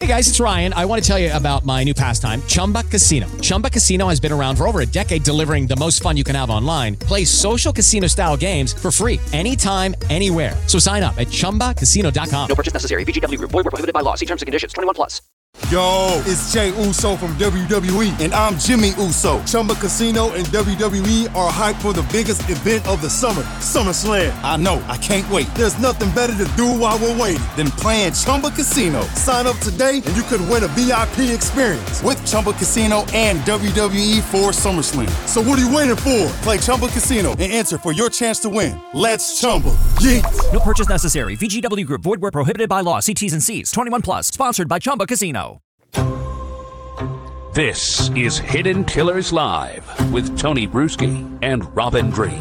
Hey guys, it's Ryan. I want to tell you about my new pastime, Chumba Casino. Chumba Casino has been around for over a decade, delivering the most fun you can have online. Play social casino-style games for free anytime, anywhere. So sign up at ChumbaCasino.com. No purchase necessary. VGW Group. Void where prohibited by law. See terms and conditions. 21+. Yo, it's Jay Uso from WWE, and I'm Jimmy Uso. Chumba Casino and WWE are hyped for the biggest event of the summer, SummerSlam. I know, I can't wait. There's nothing better to do while we're waiting than playing Chumba Casino. Sign up today, and you could win a VIP experience with Chumba Casino and WWE for SummerSlam. So what are you waiting for? Play Chumba Casino and enter for your chance to win. Let's Chumba. Yeah. No purchase necessary. VGW Group. Void where prohibited by law. See T's and C's. 21+. Sponsored by Chumba Casino. This is Hidden Killers Live with Tony Bruschi and Robin Drake.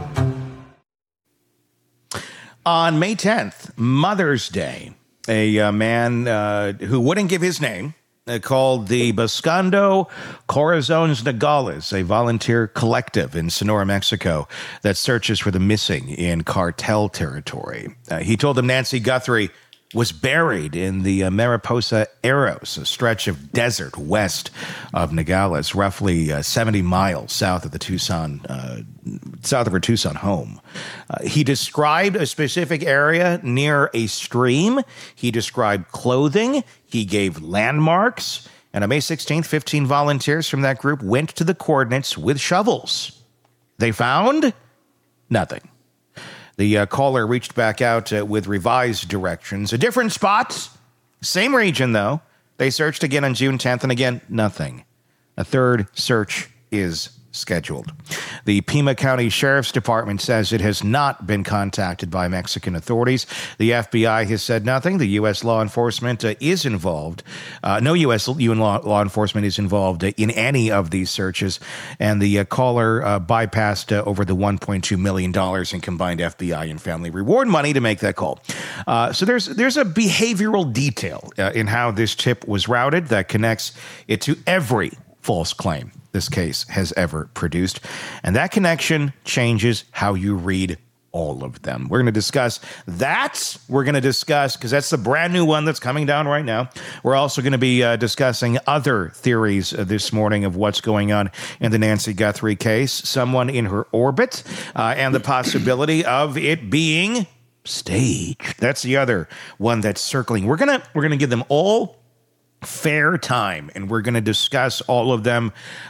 On May 10th, Mother's Day, a man who wouldn't give his name called the Buscando Corazones Nogales, a volunteer collective in Sonora, Mexico, that searches for the missing in cartel territory. He told them Nancy Guthrie was buried in the Mariposa Eros, a stretch of desert west of Nogales, roughly 70 miles south of the south of her Tucson home. He described a specific area near a stream. He described clothing. He gave landmarks. And on May 16th, 15 volunteers from that group went to the coordinates with shovels. They found nothing. The caller reached back out with revised directions. A different spot, same region, though. They searched again on June 10th, and again, nothing. A third search is scheduled. The Pima County Sheriff's Department says it has not been contacted by Mexican authorities. The FBI has said nothing. The U.S. law enforcement is involved. No U.S. law enforcement is involved in any of these searches. And the caller bypassed over the $1.2 million in combined FBI and family reward money to make that call. So there's a behavioral detail in how this tip was routed that connects it to every false claim this case has ever produced. And that connection changes how you read all of them. We're going to discuss that. We're going to discuss, because that's the brand new one that's coming down right now. We're also going to be discussing other theories this morning of what's going on in the Nancy Guthrie case, someone in her orbit, and the possibility of it being staged. That's the other one that's circling. We're gonna give them all fair time, and we're going to discuss all of them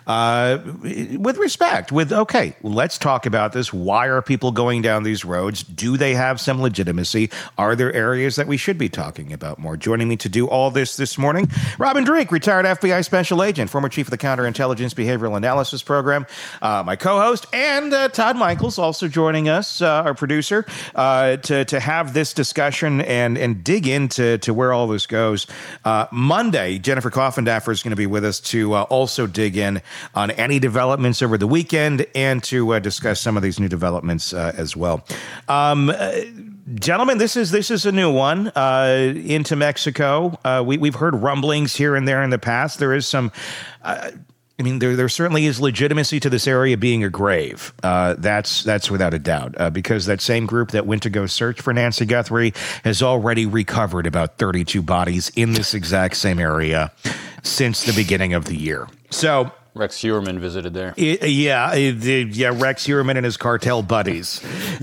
with respect, okay, let's talk about this. Why are people going down these roads? Do they have some legitimacy? Are there areas that we should be talking about more? Joining me to do all this morning, Robin Drake, retired FBI special agent, former chief of the Counterintelligence Behavioral Analysis Program, my co-host, and Todd Michaels, also joining us, our producer, to have this discussion and dig into where all this goes. Monday, Jennifer Coffendaffer is going to be with us to also dig in on any developments over the weekend and to discuss some of these new developments as well. Gentlemen, this is a new one into Mexico. We've heard rumblings here and there in the past. There is some... there certainly is legitimacy to this area being a grave. That's without a doubt, because that same group that went to go search for Nancy Guthrie has already recovered about 32 bodies in this exact same area since the beginning of the year. So Rex Heuermann visited there. Rex Heuermann and his cartel buddies.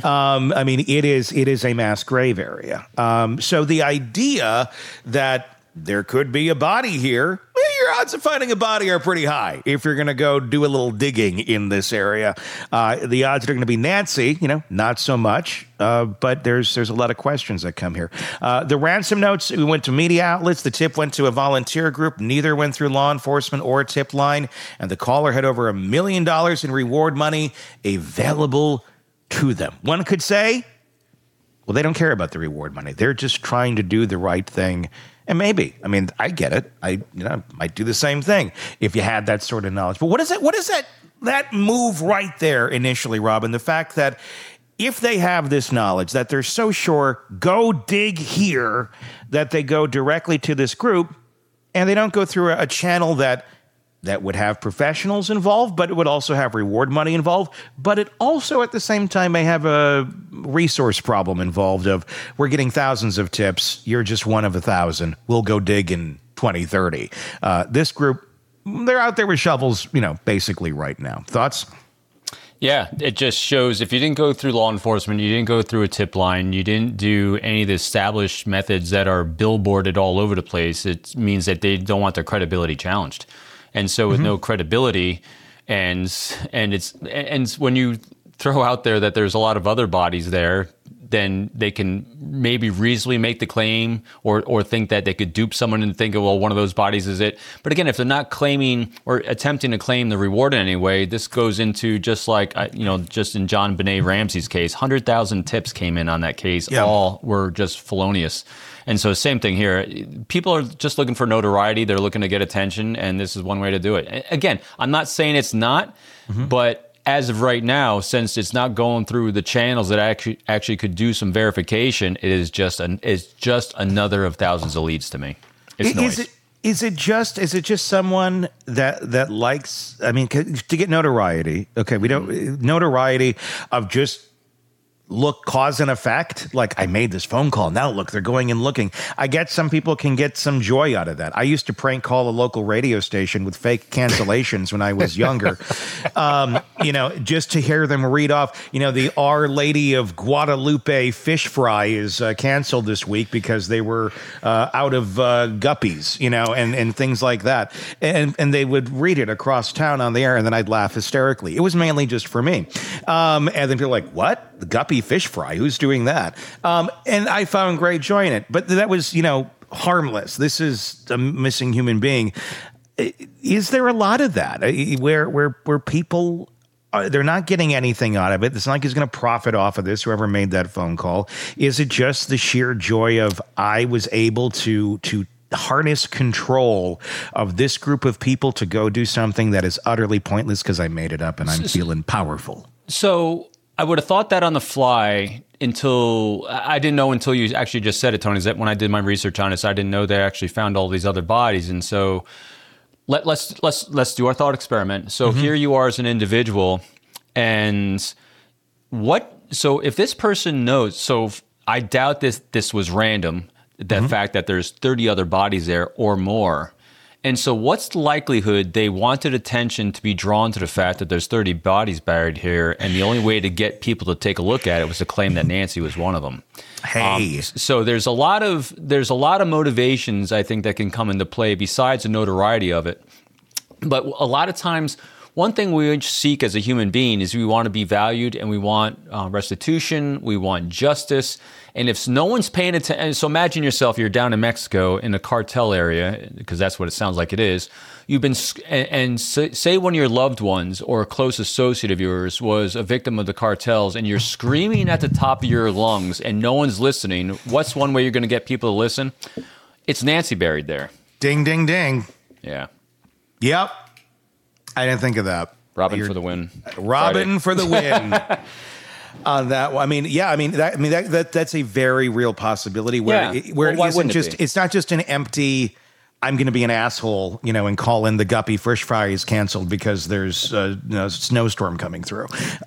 It is a mass grave area. So the idea that there could be a body here, your odds of finding a body are pretty high if you're going to go do a little digging in this area. The odds are going to be Nancy, not so much, but there's a lot of questions that come here. The ransom notes, we went to media outlets. The tip went to a volunteer group. Neither went through law enforcement or a tip line. And the caller had over $1 million in reward money available to them. One could say, well, they don't care about the reward money. They're just trying to do the right thing. And maybe, I get it. I might do the same thing if you had that sort of knowledge. But what is that move right there initially, Robin? The fact that if they have this knowledge, that they're so sure, go dig here, that they go directly to this group, and they don't go through a channel that would have professionals involved, but it would also have reward money involved. But it also, at the same time, may have a resource problem involved of, we're getting thousands of tips. You're just one of 1,000. We'll go dig in 2030. This group, they're out there with shovels, basically right now. Thoughts? Yeah, it just shows if you didn't go through law enforcement, you didn't go through a tip line, you didn't do any of the established methods that are billboarded all over the place, it means that they don't want their credibility challenged. And so with no credibility, and when you throw out there that there's a lot of other bodies there, then they can maybe reasonably make the claim or think that they could dupe someone and think, well, one of those bodies is it. But again, if they're not claiming or attempting to claim the reward in any way, this goes into just like, just in John Benet Ramsey's case, 100,000 tips came in on that case. Yeah. All were just felonious. And so same thing here. People are just looking for notoriety. They're looking to get attention, and this is one way to do it. Again, I'm not saying it's not, but as of right now, since it's not going through the channels that actually could do some verification, it's just another of thousands of leads to me. It's noise. Is it just someone that likes? I mean, to get notoriety. Okay, we don't notoriety of just cause and effect. Like, I made this phone call. Now look, they're going and looking. I get some people can get some joy out of that. I used to prank call a local radio station with fake cancellations when I was younger. Just to hear them read off, the Our Lady of Guadalupe fish fry is canceled this week because they were out of guppies, and things like that. And they would read it across town on the air, and then I'd laugh hysterically. It was mainly just for me. And then people are like, what? The guppy fish fry? Who's doing that? And I found great joy in it. But that was, harmless. This is a missing human being. Is there a lot of that where people they're not getting anything out of it? It's not like he's going to profit off of this, whoever made that phone call. Is it just the sheer joy of I was able to harness control of this group of people to go do something that is utterly pointless because I made it up and I'm feeling powerful? So I would have thought that on the fly until I didn't know until you actually just said it, Tony, is that when I did my research on this, I didn't know they actually found all these other bodies. And so let's do our thought experiment. So here you are as an individual, and so if this person knows, so I doubt this was random, the fact that there's 30 other bodies there or more. And so what's the likelihood they wanted attention to be drawn to the fact that there's 30 bodies buried here, and the only way to get people to take a look at it was to claim that Nancy was one of them? Hey. So there's a lot of motivations, I think, that can come into play besides the notoriety of it. But a lot of times, one thing we seek as a human being is we want to be valued, and we want restitution, we want justice. And if no one's paying attention, so imagine yourself, you're down in Mexico in the cartel area, because that's what it sounds like it is. You've been, and say one of your loved ones or a close associate of yours was a victim of the cartels, and you're screaming at the top of your lungs and no one's listening. What's one way you're going to get people to listen? It's Nancy buried there. Ding, ding, ding. Yeah. Yep. I didn't think of that. Robin for the win. Robin for the win. On that, that's a very real possibility where it isn't just. It's not just an empty. I'm going to be an asshole, and call in the guppy fish fry is canceled because there's a snowstorm coming through.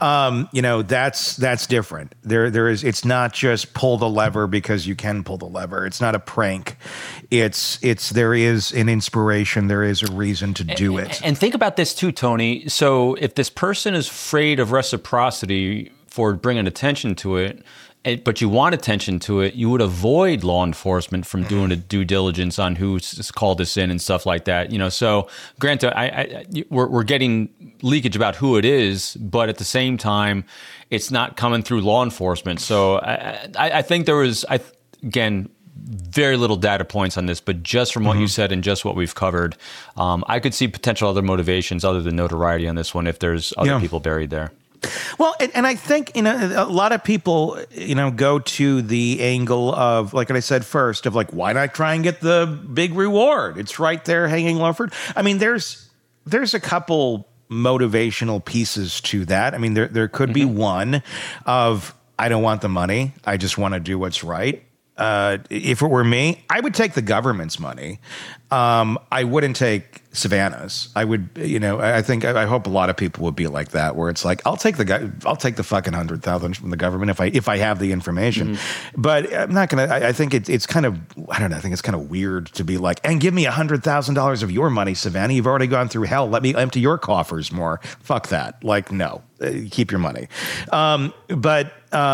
That's different. There is. It's not just pull the lever because you can pull the lever. It's not a prank. There is an inspiration. There is a reason to do it. And think about this too, Tony. So if this person is afraid of reciprocity for bringing attention to it, but you want attention to it, you would avoid law enforcement from doing a due diligence on who's called this in and stuff like that. So granted, we're getting leakage about who it is, but at the same time, it's not coming through law enforcement. So I think there was, again, very little data points on this, but just from what you said and just what we've covered, I could see potential other motivations other than notoriety on this one if there's other people buried there. Well, and I think, a lot of people, go to the angle of, like I said first, of like, why not try and get the big reward? It's right there hanging low fruit. I mean, there's a couple motivational pieces to that. I mean, there could be one of, I don't want the money. I just want to do what's right. if it were me, I would take the government's money. I wouldn't take Savannah's. I would, I hope a lot of people would be like that, where it's like, I'll take the fucking 100,000 from the government if I have the information. Mm-hmm. But I'm not gonna. I think it's kind of, I don't know. I think it's kind of weird to be like, and give me $100,000 of your money, Savannah. You've already gone through hell. Let me empty your coffers more. Fuck that. Like, no, keep your money. But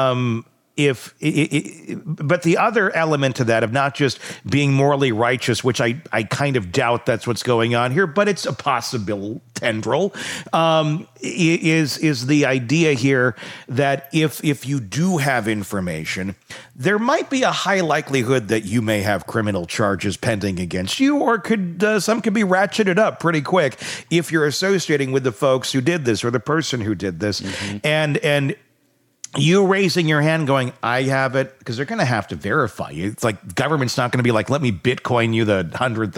the other element to that of not just being morally righteous, which I kind of doubt that's what's going on here, but it's a possible tendril, is the idea here that if you do have information, there might be a high likelihood that you may have criminal charges pending against you, or some could be ratcheted up pretty quick if you're associating with the folks who did this or the person who did this. Mm-hmm. And you raising your hand going, I have it, because they're going to have to verify you. It's like government's not going to be like, let me Bitcoin you the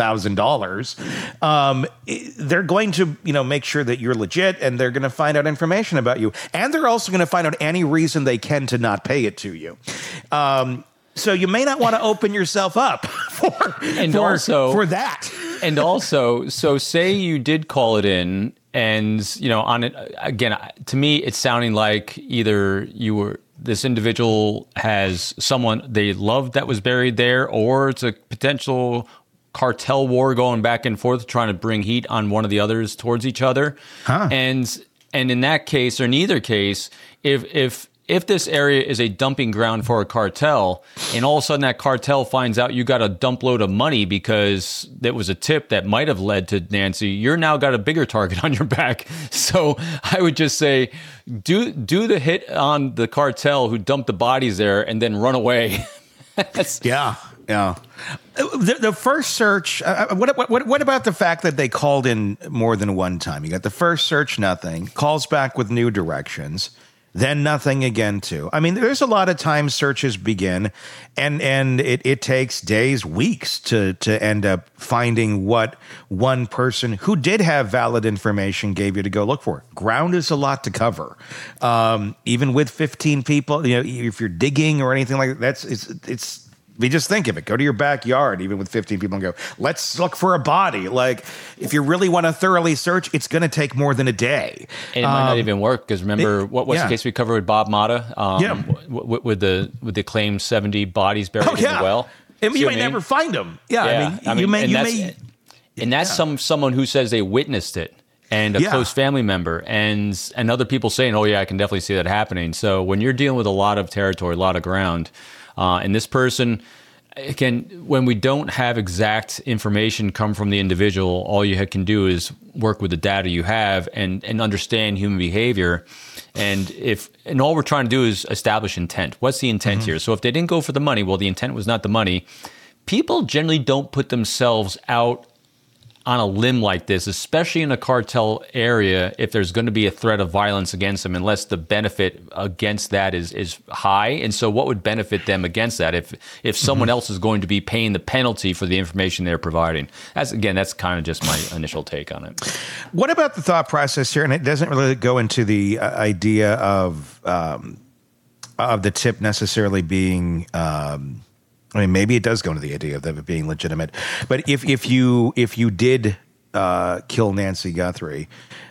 $100,000. They're going to, make sure that you're legit, and they're going to find out information about you. And they're also going to find out any reason they can to not pay it to you. So you may not want to open yourself up for that. And also, so say you did call it in, and on it again, to me, it's sounding like either this individual has someone they loved that was buried there, or it's a potential cartel war going back and forth, trying to bring heat on one of the others towards each other. Huh. And in that case, or in either case, if this area is a dumping ground for a cartel, and all of a sudden that cartel finds out you got a dump load of money because there was a tip that might have led to Nancy, you're now got a bigger target on your back. So I would just say, do the hit on the cartel who dumped the bodies there, and then run away. Yeah. The first search, what about the fact that they called in more than one time? You got the first search, nothing, calls back with new directions, then nothing again too. I mean, there's a lot of times searches begin, and it takes days, weeks to end up finding what one person who did have valid information gave you to go look for. Ground is a lot to cover. Even with 15 people, if you're digging or anything like that, it's we just think of it. Go to your backyard, even with 15 people, and go, let's look for a body. Like, if you really want to thoroughly search, it's going to take more than a day. And it might not even work, because remember, what's the case we covered with Bob Mata? With the claimed 70 bodies buried in the well. And you may never find them. And that's someone who says they witnessed it, and a close family member, and other people saying, oh yeah, I can definitely see that happening. So when you're dealing with a lot of territory, a lot of ground, and this person, again, when we don't have exact information come from the individual, all you can do is work with the data you have and understand human behavior. And all we're trying to do is establish intent. What's the intent here? So if they didn't go for the money, well, the intent was not the money. People generally don't put themselves out on a limb like this, especially in a cartel area, if there's going to be a threat of violence against them, unless the benefit against that is high. And so what would benefit them against that if someone else is going to be paying the penalty for the information they're providing? That's kind of just my initial take on it. What about the thought process here? And it doesn't really go into the idea of the tip necessarily being maybe it does go into the idea of it being legitimate. But if you did kill Nancy Guthrie,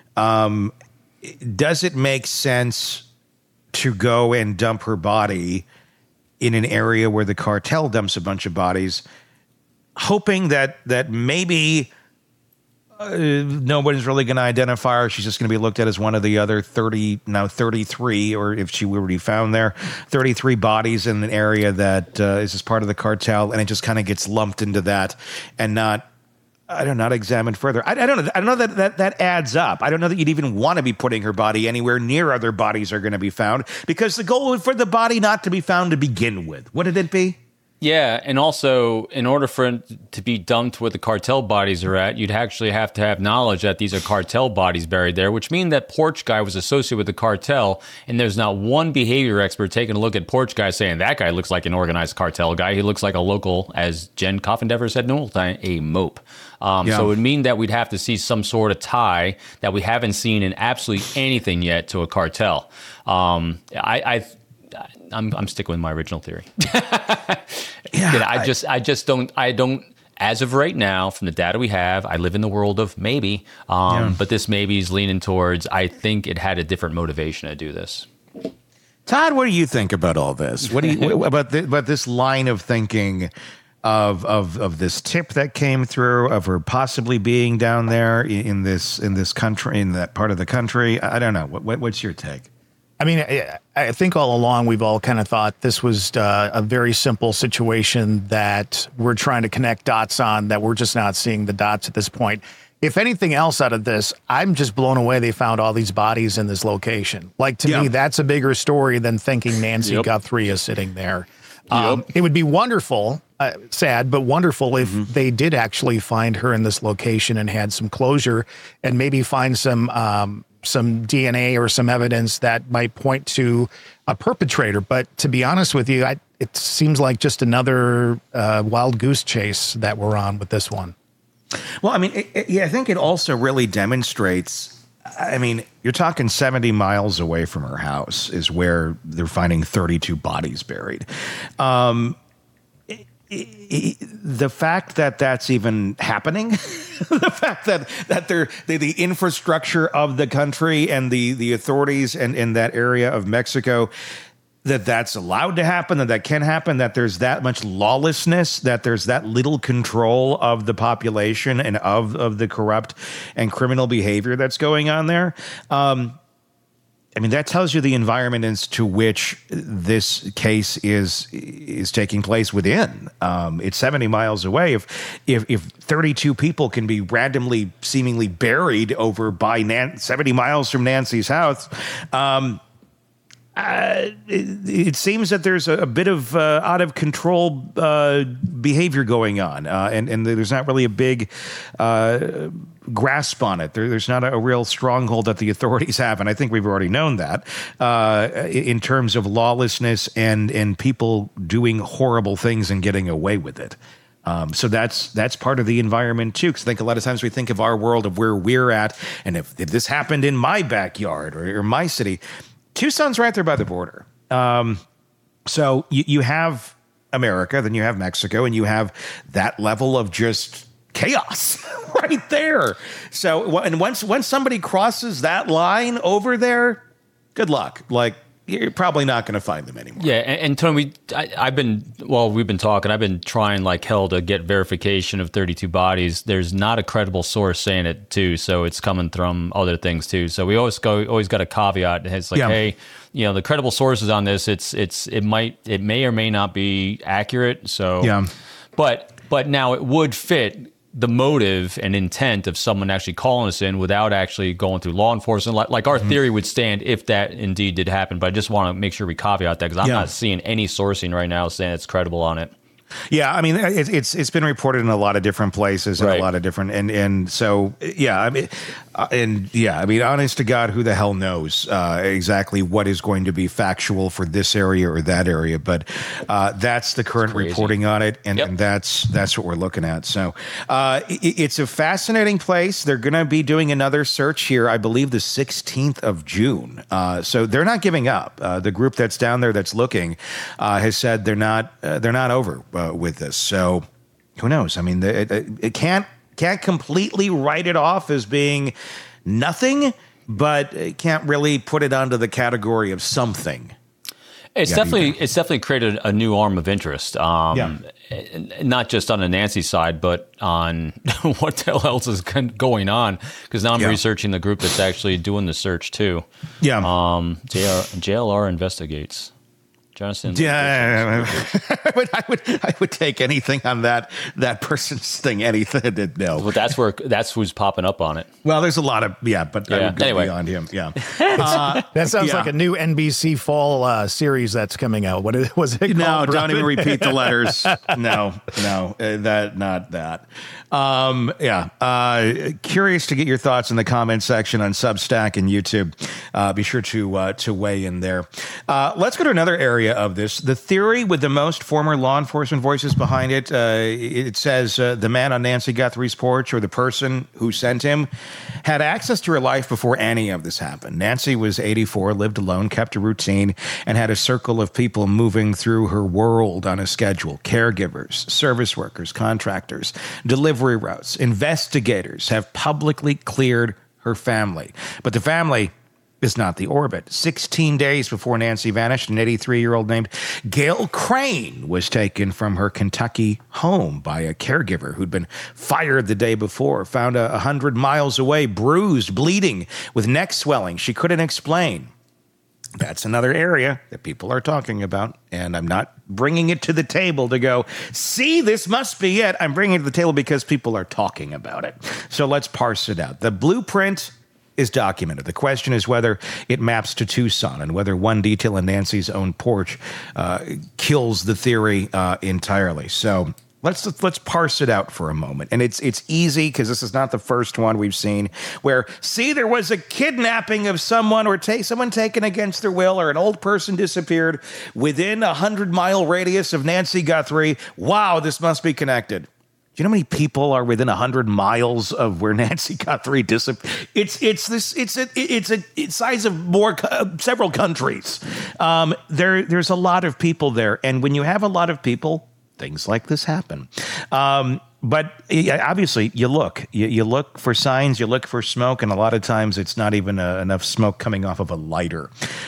does it make sense to go and dump her body in an area where the cartel dumps a bunch of bodies, hoping that maybe nobody's really going to identify her? She's just going to be looked at as one of the other 33, or if she were to be found there, 33 bodies in an area that is just part of the cartel, and it just kind of gets lumped into that and not examined further. I don't know. I don't know that adds up. I don't know that you'd even want to be putting her body anywhere near other bodies are going to be found, because the goal was for the body not to be found to begin with. Wouldn't it be? Yeah, and also, in order for it to be dumped where the cartel bodies are at, you'd actually have to have knowledge that these are cartel bodies buried there, which means that Porch Guy was associated with the cartel, and there's not one behavior expert taking a look at Porch Guy saying, that guy looks like an organized cartel guy. He looks like a local, as Jen Coffendever said in old time, a mope. So it would mean that we'd have to see some sort of tie that we haven't seen in absolutely anything yet to a cartel. I'm sticking with my original theory. I just don't. As of right now, from the data we have, I live in the world of maybe, but this maybe is leaning towards, I think it had a different motivation to do this. Todd, what do you think about all this? What do you about this line of thinking of this tip that came through, of her possibly being down there in this country, in that part of the country? I don't know. What's your take? I mean, I think all along we've all kind of thought this was a very simple situation that we're trying to connect dots on, that we're just not seeing the dots at this point. If anything else out of this, I'm just blown away they found all these bodies in this location. Like, to me, that's a bigger story than thinking Nancy Guthrie is sitting there. It would be wonderful, sad, but wonderful if they did actually find her in this location and had some closure, and maybe find some DNA or some evidence that might point to a perpetrator. But to be honest with you, it seems like just another wild goose chase that we're on with this one. Well, I mean, I think it also really demonstrates, I mean, you're talking 70 miles away from her house is where they're finding 32 bodies buried. The fact that that's even happening, the fact that the infrastructure of the country and the authorities and in that area of Mexico, that's allowed to happen, that can happen, that there's that much lawlessness, that there's that little control of the population and of the corrupt and criminal behavior that's going on there. I mean, that tells you the environment into which this case is taking place within. It's 70 miles away. If 32 people can be randomly, seemingly buried over by 70 miles from Nancy's house, it seems that there's a bit of out of control behavior going on, and there's not really a big grasp on it. There's not a real stronghold that the authorities have, and I think we've already known that in terms of lawlessness and people doing horrible things and getting away with it. So that's part of the environment too. Because I think a lot of times we think of our world of where we're at, and if this happened in my backyard or my city. Tucson's right there by the border. So you have America, then you have Mexico, and you have that level of just chaos right there. So, and once somebody crosses that line over there, good luck. Like, you're probably not going to find them anymore. Yeah, and Tony, we've been talking. I've been trying like hell to get verification of 32 bodies. There's not a credible source saying it too, so it's coming from other things too. So we always got a caveat. It's like, hey, the credible sources on this, it may or may not be accurate. So but now it would fit the motive and intent of someone actually calling us in without actually going through law enforcement. Like our theory would stand if that indeed did happen. But I just want to make sure we caveat that, because I'm not seeing any sourcing right now saying it's credible on it. Yeah, I mean, it's been reported in a lot of different places and a lot of different and so I mean, honest to God, who the hell knows exactly what is going to be factual for this area or that area? But that's the current reporting on it, and that's what we're looking at. So it's a fascinating place. They're going to be doing another search here, I believe, the 16th of June. So they're not giving up. The group that's down there that's looking has said they're not over with this. So who knows? I mean, it can't completely write it off as being nothing, but it can't really put it onto the category of something. It's definitely created a new arm of interest. Not just on the Nancy side, but on what the hell else is going on. Because now I'm researching the group that's actually doing the search too. Yeah. JLR investigates. Jonathan. Yeah, I would take anything on that person's thing. Anything. No, but that's who's popping up on it. Well, there's a lot of but I would go beyond him. Yeah, that sounds like a new NBC fall series that's coming out. What was it called? No, don't even repeat the letters. No, that not that. Curious to get your thoughts in the comment section on Substack and YouTube. Be sure to weigh in there. Let's go to another area idea of this. The theory with the most former law enforcement voices behind it, it says the man on Nancy Guthrie's porch, or the person who sent him, had access to her life before any of this happened. Nancy was 84, lived alone, kept a routine, and had a circle of people moving through her world on a schedule. Caregivers, service workers, contractors, delivery routes, investigators have publicly cleared her family. But the family is not the orbit. 16 days before Nancy vanished, an 83-year-old named Gail Crane was taken from her Kentucky home by a caregiver who'd been fired the day before, found 100 miles away, bruised, bleeding, with neck swelling she couldn't explain. That's another area that people are talking about, and I'm not bringing it to the table to go, see, this must be it. I'm bringing it to the table because people are talking about it. So let's parse it out. The blueprint is documented. The question is whether it maps to Tucson and whether one detail in Nancy's own porch kills the theory entirely. So let's parse it out for a moment. And it's easy because this is not the first one we've seen where, see, there was a kidnapping of someone or someone taken against their will, or an old person disappeared within a 100-mile radius of Nancy Guthrie. Wow, this must be connected. Do you know how many people are within 100 miles of where Nancy Guthrie disappeared? It's a size of several countries. There's a lot of people there, and when you have a lot of people, things like this happen. But obviously, you look for signs, you look for smoke, and a lot of times it's not even enough smoke coming off of a lighter.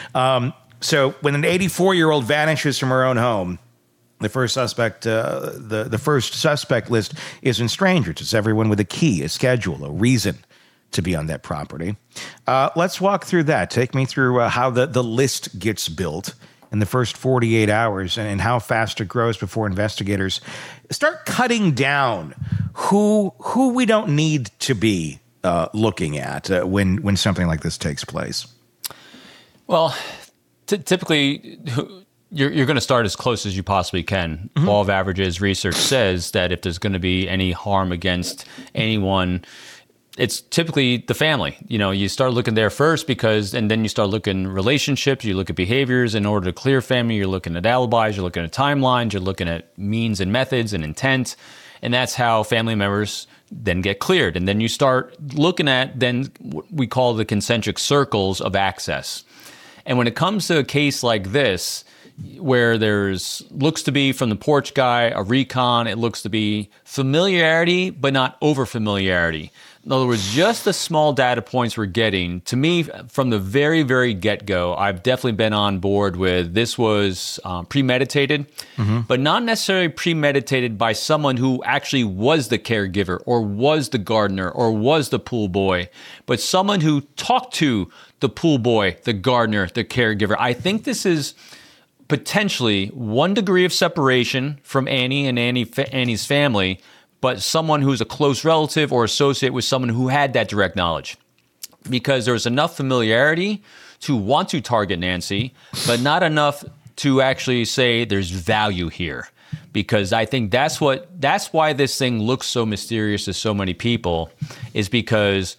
So when an 84-year-old vanishes from her own home, the first suspect, the first suspect list isn't strangers. It's everyone with a key, a schedule, a reason to be on that property. Let's walk through that. Take me through how the list gets built in the first 48 hours and how fast it grows before investigators start cutting down who we don't need to be looking at when something like this takes place. Well, typically, you're going to start as close as you possibly can. Mm-hmm. Law of averages research says that if there's going to be any harm against anyone, it's typically the family. You start looking there first and then you start looking relationships, you look at behaviors in order to clear family, you're looking at alibis, you're looking at timelines, you're looking at means and methods and intent. And that's how family members then get cleared. And then you start looking at then what we call the concentric circles of access. And when it comes to a case like this, where looks to be from the porch guy, a recon, it looks to be familiarity, but not over familiarity. In other words, just the small data points we're getting, to me, from the very, very get-go, I've definitely been on board with this was premeditated, but not necessarily premeditated by someone who actually was the caregiver or was the gardener or was the pool boy, but someone who talked to the pool boy, the gardener, the caregiver. I think this is potentially one degree of separation from Annie and Annie's family, but someone who's a close relative or associate with someone who had that direct knowledge. Because there was enough familiarity to want to target Nancy, but not enough to actually say there's value here. Because I think that's why this thing looks so mysterious to so many people, is because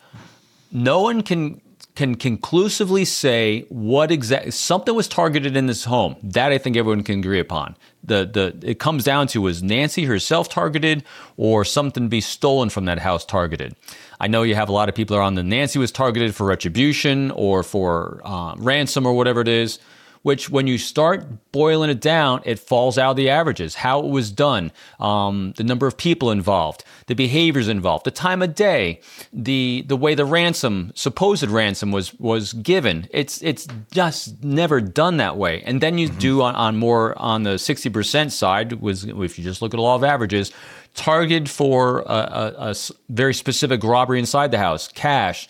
no one can conclusively say what exactly something was targeted in this home. That I think everyone can agree upon. It comes down to, was Nancy herself targeted or something be stolen from that house targeted? I know you have a lot of people are on the Nancy was targeted for retribution or for ransom or whatever it is, which when you start boiling it down, it falls out of the averages. How it was done, the number of people involved, the behaviors involved, the time of day, the way the supposed ransom was given. It's just never done that way. And then you do on the 60% side, was if you just look at the law of averages, targeted for a very specific robbery inside the house, cash,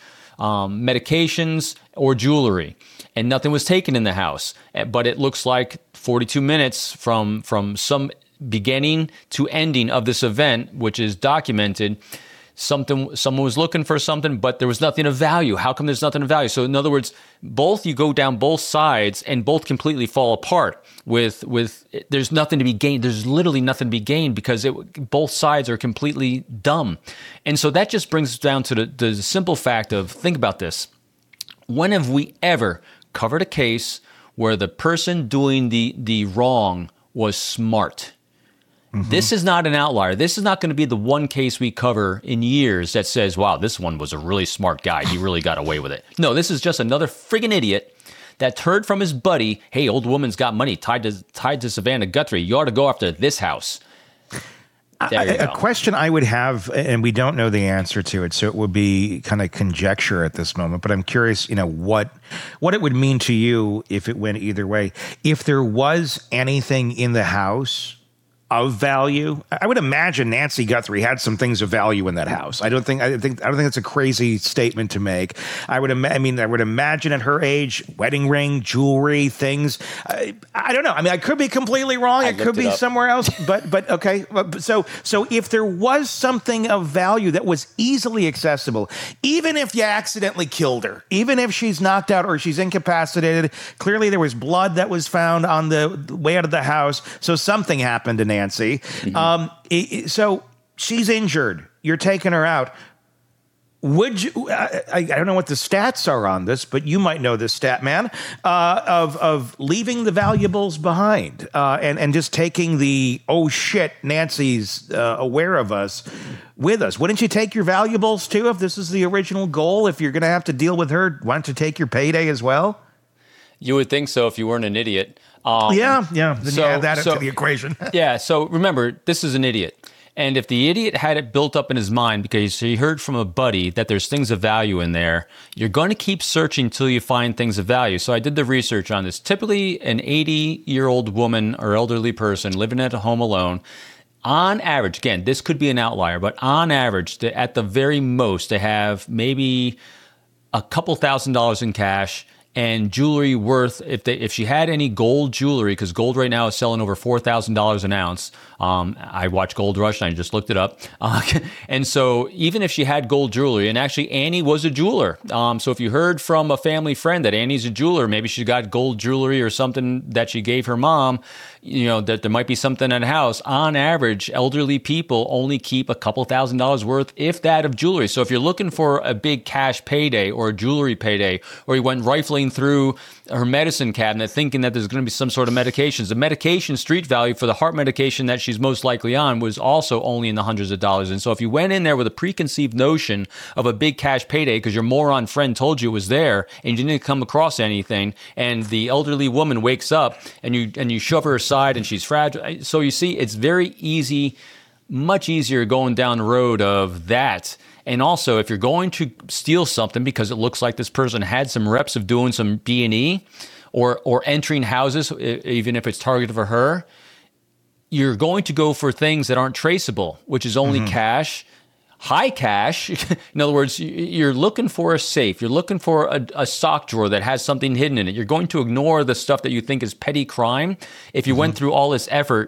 medications, or jewelry. And nothing was taken in the house. But it looks like 42 minutes from some beginning to ending of this event, which is documented, someone was looking for something, but there was nothing of value. How come there's nothing of value? So in other words, you go down both sides and both completely fall apart with there's nothing to be gained. There's literally nothing to be gained because both sides are completely dumb. And so that just brings us down to the simple fact of, think about this. When have we ever covered a case where the person doing the wrong was smart. This is not an outlier. This is not going to be the one case we cover in years that says, wow, this one was a really smart guy. He really got away with it. No, this is just another friggin' idiot that heard from his buddy, hey, old woman's got money tied to Savannah Guthrie. You ought to go after this house. A question I would have, and we don't know the answer to it, so it would be kind of conjecture at this moment, but I'm curious, what it would mean to you if it went either way. If there was anything in the house of value, I would imagine Nancy Guthrie had some things of value in that house. I don't think it's a crazy statement to make. I would imagine at her age, wedding ring, jewelry, things. I don't know. I mean, I could be completely wrong. It could be somewhere else. But okay. So if there was something of value that was easily accessible, even if you accidentally killed her, even if she's knocked out or she's incapacitated, clearly there was blood that was found on the way out of the house. So something happened to Nancy. So she's injured. You're taking her out. Would you? I don't know what the stats are on this, but you might know this stat, man. Of leaving the valuables behind and just taking the Nancy's aware of us with us. Wouldn't you take your valuables too if this is the original goal? If you're going to have to deal with her, why don't you take your payday as well? You would think so if you weren't an idiot. Then add that into the equation. Yeah, so remember, this is an idiot. And if the idiot had it built up in his mind because he heard from a buddy that there's things of value in there, you're going to keep searching until you find things of value. So I did the research on this. Typically, an 80-year-old woman or elderly person living at a home alone, on average, again, this could be an outlier, but on average, at the very most, to have maybe a couple $1,000s in cash and jewelry worth, if she had any gold jewelry, because gold right now is selling over $4,000 an ounce. I watch Gold Rush and I just looked it up. And so even if she had gold jewelry, and actually Annie was a jeweler. So if you heard from a family friend that Annie's a jeweler, maybe she got gold jewelry or something that she gave her mom, that there might be something in the house. On average, elderly people only keep a couple $1,000s worth, if that, of jewelry. So if you're looking for a big cash payday or a jewelry payday, or you went rifling through her medicine cabinet thinking that there's going to be some sort of medications, the medication street value for the heart medication that she's most likely on was also only in the hundreds of dollars. And so if you went in there with a preconceived notion of a big cash payday because your moron friend told you it was there and you didn't come across anything, and the elderly woman wakes up and you shove her aside and she's fragile. So you see, it's very easy, much easier going down the road of that. And also, if you're going to steal something because it looks like this person had some reps of doing some B&E or entering houses, even if it's targeted for her, you're going to go for things that aren't traceable, which is only cash, high cash. In other words, you're looking for a safe. You're looking for a sock drawer that has something hidden in it. You're going to ignore the stuff that you think is petty crime if you went through all this effort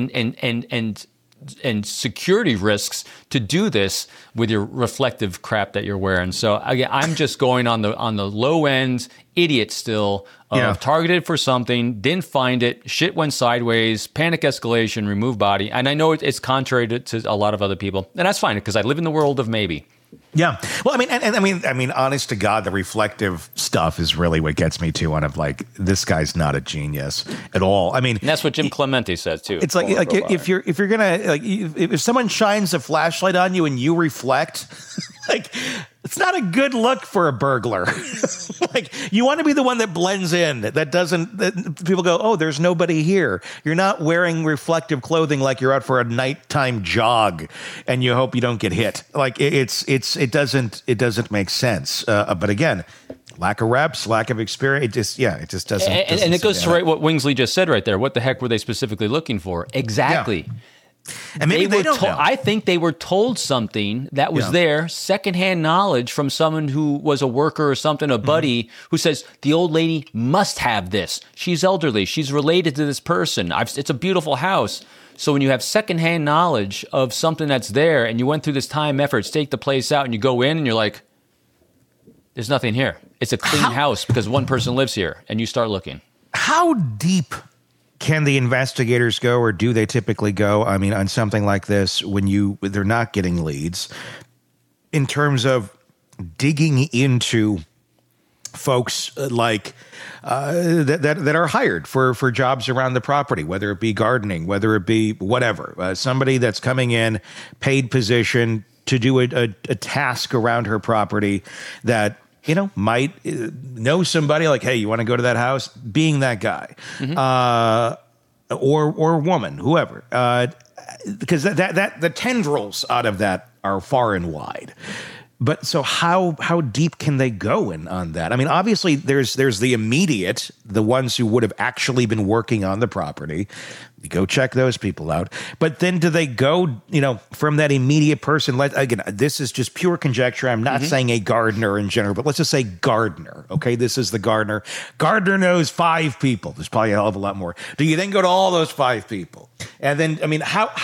and security risks to do this with your reflective crap that you're wearing. So again, I'm just going on the low end idiot still of targeted for something, didn't find it, shit went sideways, panic escalation, remove body. And I know it's contrary to a lot of other people, and that's fine because I live in the world of maybe. Yeah. Well, I mean, honest to God, the reflective stuff is really what gets me too. On of like, this guy's not a genius at all. I mean, and that's what Jim Clemente says too. It's like if you're gonna if someone shines a flashlight on you and you reflect, like, it's not a good look for a burglar. Like, you want to be the one that blends in, that people go, oh, there's nobody here. You're not wearing reflective clothing like you're out for a nighttime jog and you hope you don't get hit. Like, it doesn't make sense. But again, lack of reps, lack of experience. It just doesn't. And it goes to right what Wingsley just said right there. What the heck were they specifically looking for? Exactly. Yeah. And maybe they don't know. I think they were told something that was there, secondhand knowledge from someone who was a worker or something, a buddy who says, the old lady must have this. She's elderly. She's related to this person. It's a beautiful house. So when you have secondhand knowledge of something that's there and you went through this time, effort, stake the place out, and you go in and you're like, there's nothing here. It's a clean house because one person lives here, and you start looking. How deep can the investigators go, or do they typically go, I mean, on something like this when they're not getting leads, in terms of digging into folks like that are hired for jobs around the property, whether it be gardening, whether it be whatever, somebody that's coming in, paid position to do a task around her property that, might know somebody like, hey, you want to go to that house? Being that guy, or woman, whoever, because that the tendrils out of that are far and wide. But so how deep can they go on that? I mean, obviously there's the immediate, the ones who would have actually been working on the property. You go check those people out. But then do they go, from that immediate person? Again, this is just pure conjecture. I'm not saying a gardener in general, but let's just say gardener. Okay, this is the gardener. Gardener knows 5 people. There's probably a hell of a lot more. Do you then go to all those 5 people? And then, I mean,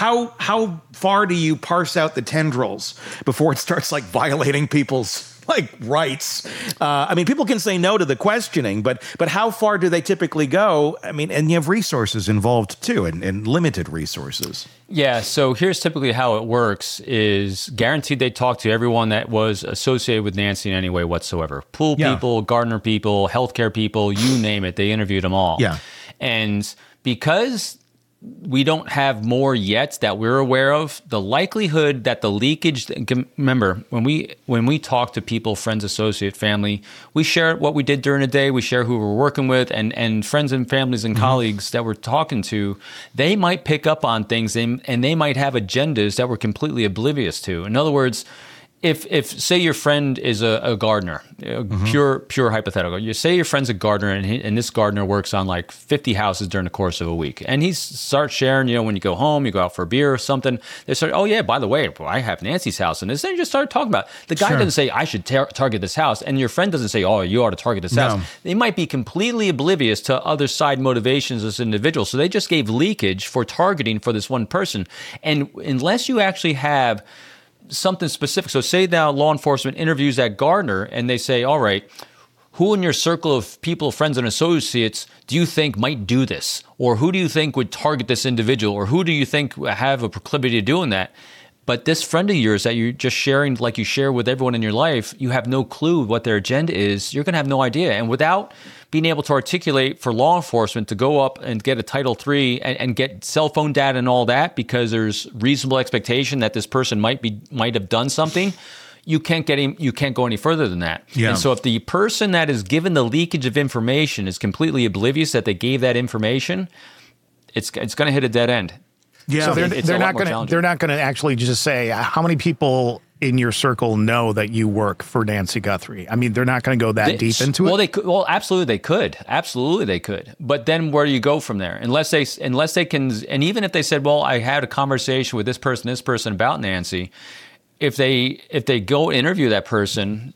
how far do you parse out the tendrils before it starts like violating people's rights? I mean, people can say no to the questioning, but how far do they typically go? I mean, and you have resources involved too, and limited resources. Yeah, so here's typically how it works is guaranteed they talk to everyone that was associated with Nancy in any way whatsoever. Pool people, gardener people, healthcare people, you name it, they interviewed them all. Yeah. And because we don't have more yet that we're aware of, the likelihood that the leakage, remember, when we talk to people, friends, associate, family, we share what we did during the day, we share who we're working with, and friends and families and colleagues that we're talking to, they might pick up on things and they might have agendas that we're completely oblivious to. In other words, if say your friend is a gardener, pure hypothetical, you say your friend's a gardener and this gardener works on like 50 houses during the course of a week, and he starts sharing, when you go home, you go out for a beer or something, they start, oh yeah, by the way, I have Nancy's house, and then you just start talking about it. The guy doesn't say, I should target this house, and your friend doesn't say, oh, you ought to target this house. They might be completely oblivious to other side motivations as individuals, so they just gave leakage for targeting for this one person. And unless you actually have something specific. So say now law enforcement interviews that gardener and they say, all right, who in your circle of people, friends, and associates do you think might do this? Or who do you think would target this individual? Or who do you think have a proclivity to doing that? But this friend of yours that you're just sharing, like you share with everyone in your life, you have no clue what their agenda is. You're going to have no idea. And without being able to articulate for law enforcement to go up and get a Title III and get cell phone data and all that, because there's reasonable expectation that this person might have done something, you can't go any further than that. Yeah. And so if the person that is given the leakage of information is completely oblivious that they gave that information, it's going to hit a dead end. Yeah, so they're not going to actually just say how many people in your circle know that you work for Nancy Guthrie. I mean, they're not going to go that deep into it. Well, absolutely they could. Absolutely they could. But then where do you go from there? Unless they can, and even if they said, well, I had a conversation with this person about Nancy, if they go interview that person,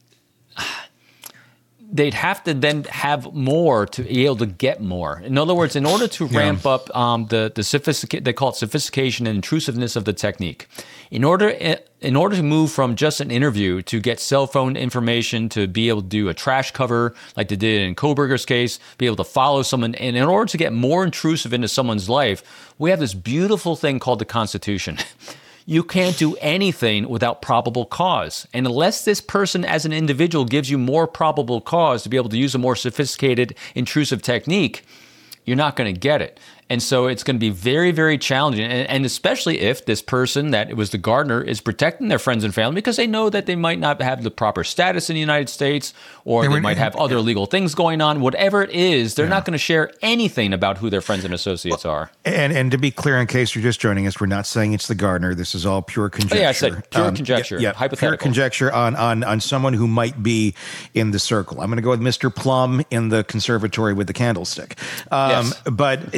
they'd have to then have more to be able to get more. In other words, in order to ramp up they call it sophistication and intrusiveness of the technique. In order to move from just an interview to get cell phone information, to be able to do a trash cover like they did in Kohberger's case, be able to follow someone, and in order to get more intrusive into someone's life, we have this beautiful thing called the Constitution. You can't do anything without probable cause. And unless this person as an individual gives you more probable cause to be able to use a more sophisticated, intrusive technique, you're not going to get it. And so it's going to be very, very challenging. And especially if this person that was the gardener is protecting their friends and family because they know that they might not have the proper status in the United States, or they might have other legal things going on. Whatever it is, they're not going to share anything about who their friends and associates are. And to be clear, in case you're just joining us, we're not saying it's the gardener. This is all pure conjecture. Oh, yeah, I said pure conjecture, hypothetical. Pure conjecture on someone who might be in the circle. I'm going to go with Mr. Plum in the conservatory with the candlestick. Yes. But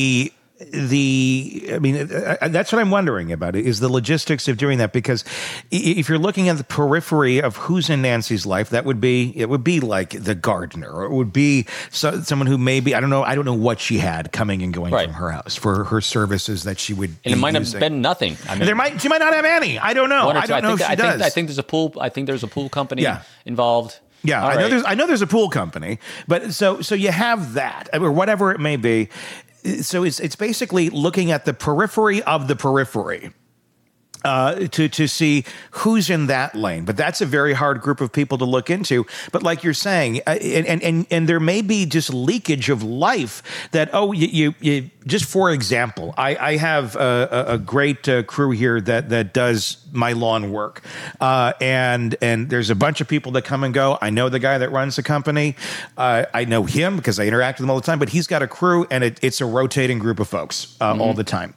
I mean, that's what I'm wondering about, is the logistics of doing that, because if you're looking at the periphery of who's in Nancy's life, it would be like the gardener, or it would be someone who maybe, I don't know what she had coming and going from her house for her services that she would. And it might have been nothing. I mean, she might not have any. I don't know. I don't know if she does. I think there's a pool. I think there's a pool company involved. Yeah, I know there's a pool company, but so you have that, or whatever it may be. So it's basically looking at the periphery of the periphery to see who's in that lane. But that's a very hard group of people to look into. But like you're saying, and there may be just leakage of life that, you just for example, I have a great crew here that does my lawn work. And there's a bunch of people that come and go. I know the guy that runs the company. I know him because I interact with him all the time, but he's got a crew and it's a rotating group of folks all the time.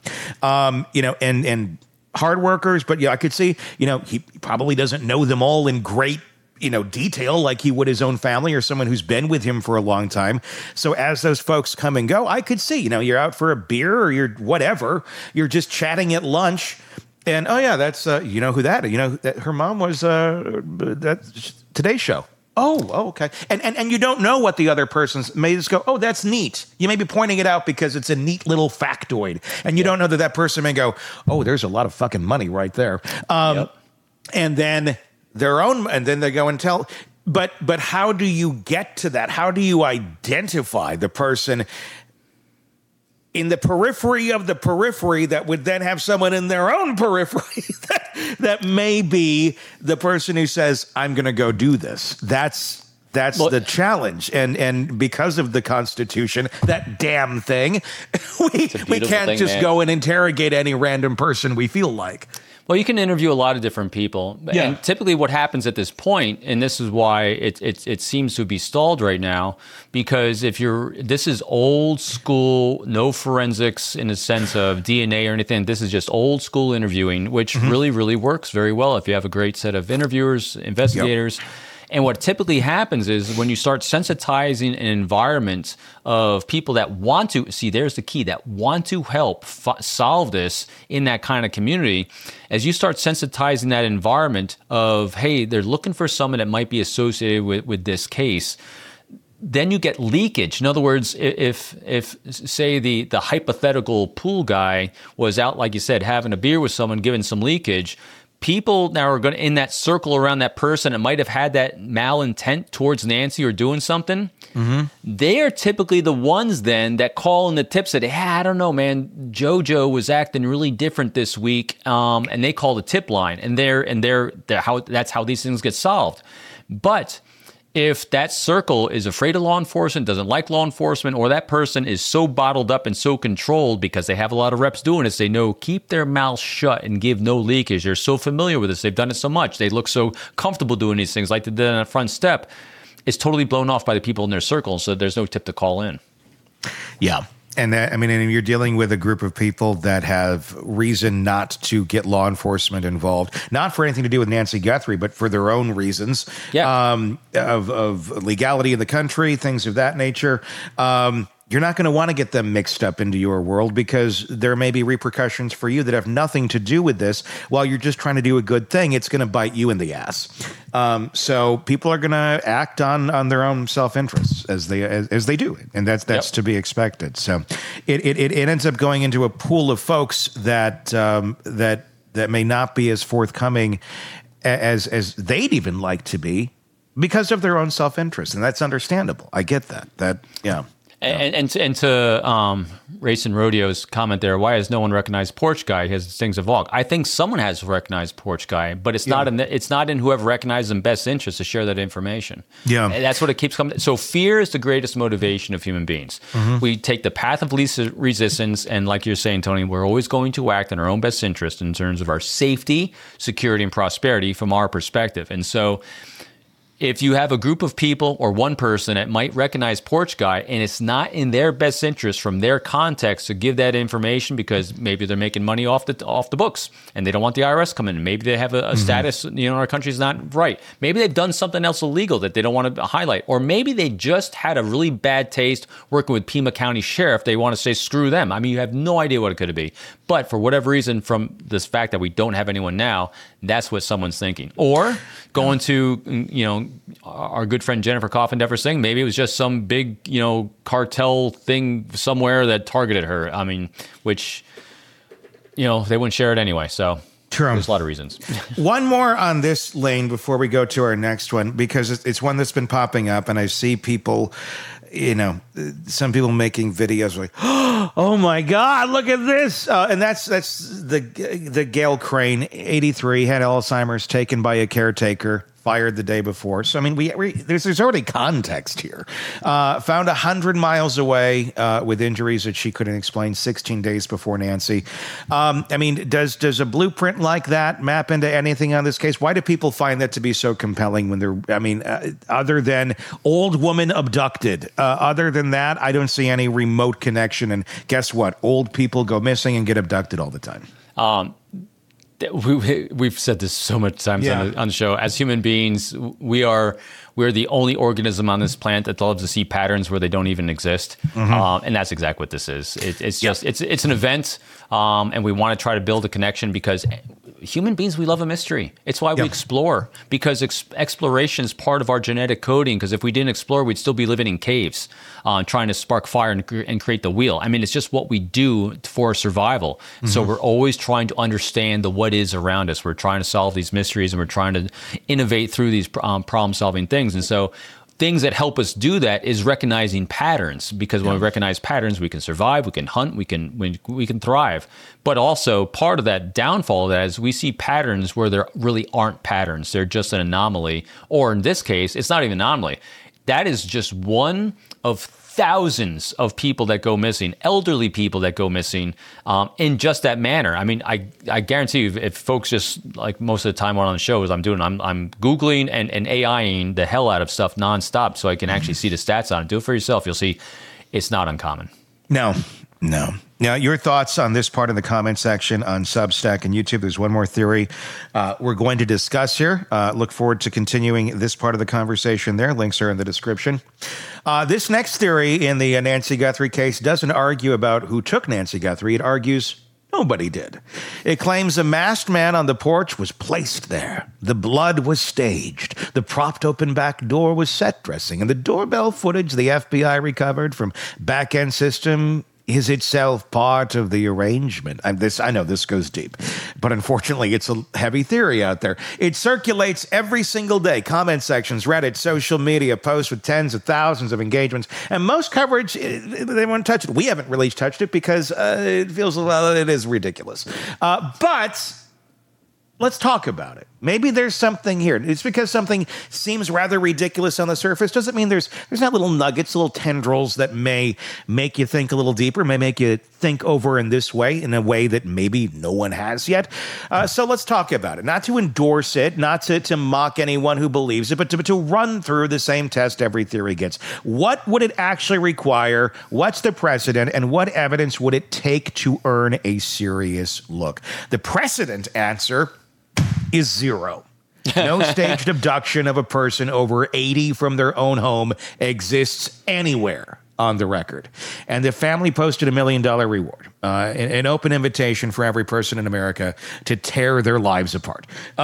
And hard workers, but I could see, he probably doesn't know them all in great, detail like he would his own family or someone who's been with him for a long time. So as those folks come and go, I could see, you're out for a beer or you're whatever, you're just chatting at lunch and, that's, you know who that is? That her mom was, that Today's Show. Oh, okay. And you don't know what the other person's may just go, oh, that's neat. You may be pointing it out because it's a neat little factoid. And you don't know that person may go, oh, there's a lot of fucking money right there. And then and then they go and tell. But how do you get to that? How do you identify the person in the periphery of the periphery that would then have someone in their own periphery that may be the person who says, I'm going to go do this. That's the challenge. And because of the Constitution, that damn thing, we can't just go and interrogate any random person we feel like. Well, you can interview a lot of different people. Yeah. And typically what happens at this point, and this is why it seems to be stalled right now, because this is old school, no forensics in the sense of DNA or anything. This is just old school interviewing, which really, really works very well if you have a great set of interviewers, investigators. Yep. And what typically happens is when you start sensitizing an environment of people that want to, there's the key, that want to help solve this in that kind of community, as you start sensitizing that environment of, hey, they're looking for someone that might be associated with this case, then you get leakage. In other words, if say the hypothetical pool guy was out, like you said, having a beer with someone, giving some leakage, people now are going to, in that circle around that person that might have had that malintent towards Nancy or doing something, they are typically the ones then that call in the tips that, hey, I don't know, man, JoJo was acting really different this week, and they call the tip line, and that's how these things get solved. But if that circle is afraid of law enforcement, doesn't like law enforcement, or that person is so bottled up and so controlled because they have a lot of reps doing this, they know keep their mouth shut and give no leakage. They're so familiar with this. They've done it so much. They look so comfortable doing these things like they did on the front step. It's totally blown off by the people in their circle, so there's no tip to call in. Yeah. And and you're dealing with a group of people that have reason not to get law enforcement involved, not for anything to do with Nancy Guthrie, but for their own reasons of legality in the country, things of that nature. You're not going to want to get them mixed up into your world because there may be repercussions for you that have nothing to do with this. While you're just trying to do a good thing, it's going to bite you in the ass. So people are going to act on their own self-interests as they do, and that's to be expected. So it ends up going into a pool of folks that may not be as forthcoming as they'd even like to be because of their own self-interest, and that's understandable. I get that. And to Race and Rodeo's comment there, why has no one recognized Porch Guy? He has things evolved. I think someone has recognized Porch Guy, but it's not in whoever recognizes in best interest to share that information. Yeah, and that's what it keeps coming. So fear is the greatest motivation of human beings. We take the path of least resistance, and like you're saying, Tony, we're always going to act in our own best interest in terms of our safety, security, and prosperity from our perspective. And so if you have a group of people or one person that might recognize Porch Guy and it's not in their best interest from their context to give that information because maybe they're making money off the books and they don't want the IRS coming in. Maybe they have a status, our country's not right. Maybe they've done something else illegal that they don't want to highlight. Or maybe they just had a really bad taste working with Pima County Sheriff. They want to say, screw them. I mean, you have no idea what it could be. But for whatever reason, from this fact that we don't have anyone now, that's what someone's thinking. Or going to, our good friend Jennifer Coffindeffer thing, maybe it was just some big, cartel thing somewhere that targeted her. I mean, which, they wouldn't share it anyway. So there's a lot of reasons. One more on this lane before we go to our next one, because it's one that's been popping up and I see people, some people making videos like, oh, Oh my God! Look at this, and that's the Gail Crane, 83, had Alzheimer's, taken by a caretaker, fired the day before. So I mean, there's already context here. Found 100 miles away with injuries that she couldn't explain 16 days before Nancy. I mean, does a blueprint like that map into anything on this case? Why do people find that to be so compelling when they're? I mean, other than old woman abducted, other than that, I don't see any remote connection. And guess what? Old people go missing and get abducted all the time. We've said this so much times on the show. As human beings, we're the only organism on this planet that loves to see patterns where they don't even exist, and that's exactly what this is. It's just it's an event, and we want to try to build a connection because human beings, we love a mystery. It's why we explore, because exploration is part of our genetic coding. Because if we didn't explore, we'd still be living in caves, trying to spark fire and create the wheel. I mean, it's just what we do for survival. So we're always trying to understand the what is around us. We're trying to solve these mysteries, and we're trying to innovate through these problem-solving things. And so things that help us do that is recognizing patterns, because when we recognize patterns, we can survive, we can hunt, we can thrive. But also part of that downfall of that is we see patterns where there really aren't patterns. They're just an anomaly. Or in this case, it's not even an anomaly. That is just one of thousands of people that go missing, elderly people that go missing in just that manner. I mean, I guarantee you, if folks just like most of the time on the show as I'm Googling and AIing the hell out of stuff nonstop so I can actually see the stats on it. Do it for yourself. You'll see it's not uncommon. No. Now, your thoughts on this part of the comment section on Substack and YouTube. There's one more theory we're going to discuss here. Look forward to continuing this part of the conversation there. Links are in the description. This next theory in the Nancy Guthrie case doesn't argue about who took Nancy Guthrie. It argues nobody did. It claims a masked man on the porch was placed there. The blood was staged. The propped open back door was set dressing. And the doorbell footage the FBI recovered from back-end system is itself part of the arrangement. I know this goes deep, but unfortunately, it's a heavy theory out there. It circulates every single day. Comment sections, Reddit, social media, posts with tens of thousands of engagements, and most coverage, they won't touch it. We haven't really touched it because it feels, well, it is ridiculous. But let's talk about it. Maybe there's something here. It's because something seems rather ridiculous on the surface doesn't mean there's not little nuggets, little tendrils that may make you think a little deeper, may make you think over in this way, in a way that maybe no one has yet. So let's talk about it. Not to endorse it, not to mock anyone who believes it, but to run through the same test every theory gets. What would it actually require? What's the precedent? And what evidence would it take to earn a serious look? The precedent answer is zero. No staged abduction of a person over 80 from their own home exists anywhere on the record. And the family posted $1 million reward, an open invitation for every person in America to tear their lives apart.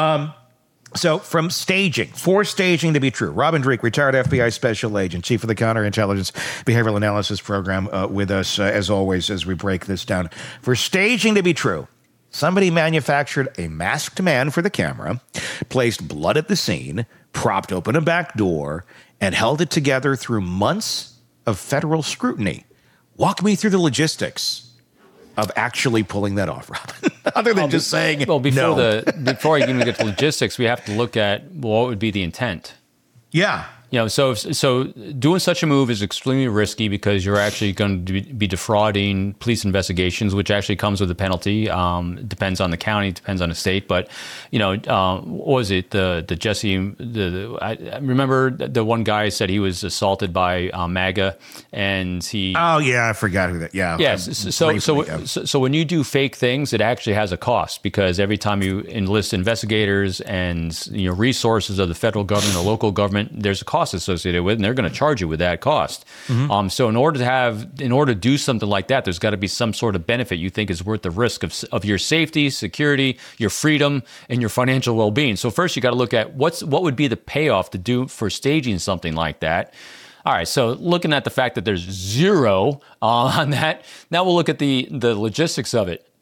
So from staging, for staging to be true, Robin Dreeke, retired FBI special agent, chief of the Counterintelligence Behavioral Analysis Program, with us, as always, as we break this down. For staging to be true, somebody manufactured a masked man for the camera, placed blood at the scene, propped open a back door, and held it together through months of federal scrutiny. Walk me through the logistics of actually pulling that off, Robin. Other than just saying, well, before no. Before I even get to logistics, we have to look at what would be the intent. Yeah. You know, so doing such a move is extremely risky because you're actually going to be defrauding police investigations, which actually comes with a penalty. Depends on the county, depends on the state. But you know, what was it? The Jesse? I remember the one guy said he was assaulted by MAGA, and he. Oh yeah, I forgot who that. Yeah. Yes. So when you do fake things, it actually has a cost because every time you enlist investigators and resources of the federal government or local government, there's a cost associated with it, and they're going to charge you with that cost. Mm-hmm. So in order to do something like that, there's got to be some sort of benefit you think is worth the risk of your safety, security, your freedom, and your financial well-being. So first you got to look at what would be the payoff to do for staging something like that. All right, so looking at the fact that there's zero on that, now we'll look at the logistics of it.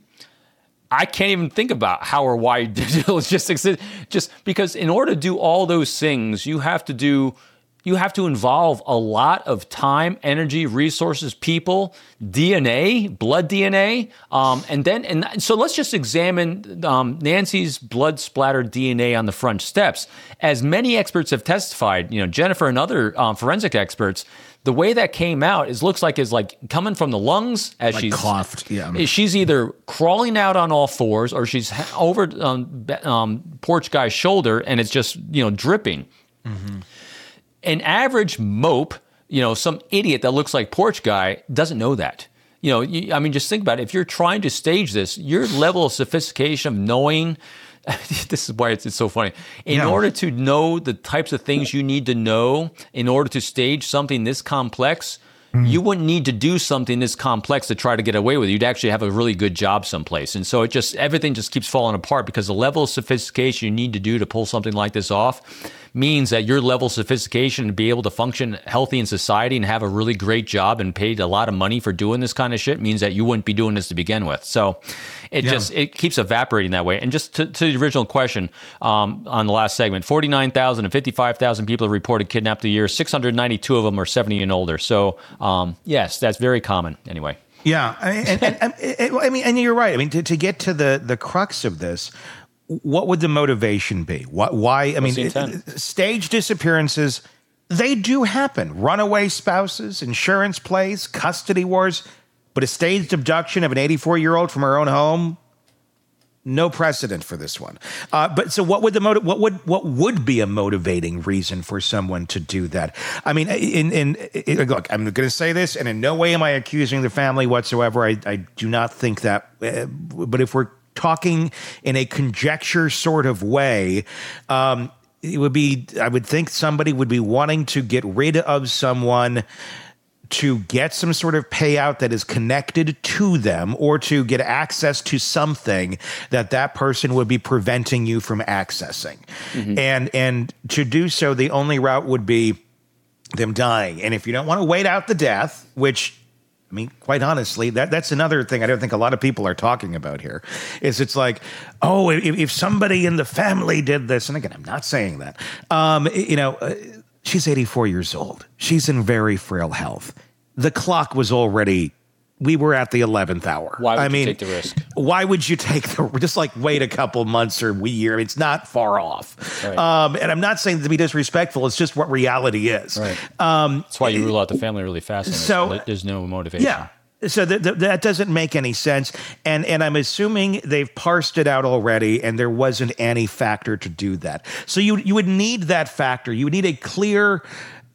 I can't even think about how or why the logistics is, just because in order to do all those things, you have to do You have to involve a lot of time, energy, resources, people, DNA, blood DNA. So let's just examine Nancy's blood splattered DNA on the front steps. As many experts have testified, Jennifer and other forensic experts, the way that came out looks like coming from the lungs as she's coughed. Yeah. She's either crawling out on all fours or she's over porch guy's shoulder and it's just dripping. Mm-hmm. An average mope, some idiot that looks like porch guy doesn't know that. Just think about it. If you're trying to stage this, your level of sophistication of knowing, this is why it's so funny. In order to know the types of things you need to know in order to stage something this complex, you wouldn't need to do something this complex to try to get away with it. You'd actually have a really good job someplace. And so everything just keeps falling apart because the level of sophistication you need to do to pull something like this off means that your level of sophistication to be able to function healthy in society and have a really great job and paid a lot of money for doing this kind of shit means that you wouldn't be doing this to begin with. So it keeps evaporating that way. And just to the original question on the last segment, 49,000 and 55,000 people are reported kidnapped a year. 692 of them are 70 and older. So yes, that's very common anyway. Yeah. And you're right. I mean, to get to the crux of this, what would the motivation be? Why? I mean, stage disappearances, they do happen. Runaway spouses, insurance plays, custody wars. But a staged abduction of an 84-year-old from her own home, no precedent for this one. But so what would what would be a motivating reason for someone to do that? I mean, look, I'm going to say this, and in no way am I accusing the family whatsoever. I do not think that. But if we're talking in a conjecture sort of way, it would be, I would think somebody would be wanting to get rid of someone to get some sort of payout that is connected to them or to get access to something that person would be preventing you from accessing. Mm-hmm. And to do so, the only route would be them dying. And if you don't want to wait out the death, which, I mean, quite honestly, that's another thing I don't think a lot of people are talking about here, is it's like, oh, if somebody in the family did this, and again, I'm not saying that, she's 84 years old. She's in very frail health. The clock was already, we were at the 11th hour. Why would you take the risk? Why would you take just wait a couple months or a year? I mean, it's not far off. Right. And I'm not saying to be disrespectful. It's just what reality is. Right. That's why you rule out the family really fast. So there's no motivation. Yeah. So that doesn't make any sense. And I'm assuming they've parsed it out already and there wasn't any factor to do that. So you would need that factor. You would need a clear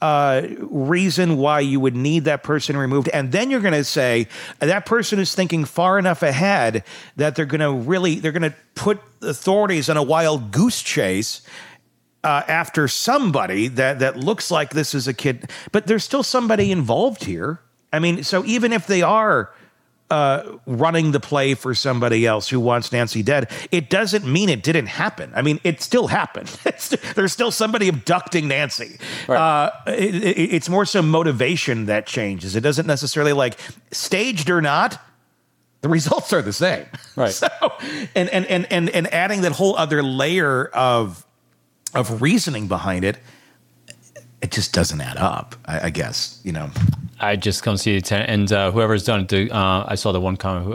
reason why you would need that person removed. And then you're going to say that person is thinking far enough ahead that they're going to put authorities on a wild goose chase after somebody that looks like this is a kid. But there's still somebody involved here. I mean, so even if they are running the play for somebody else who wants Nancy dead, it doesn't mean it didn't happen. I mean, it still happened. There's still somebody abducting Nancy. Right. It's more some motivation that changes. It doesn't necessarily staged or not, the results are the same. Right. So, and adding that whole other layer of reasoning behind it, it just doesn't add up, I guess, I just come see it, and whoever's done it, I saw the one comment,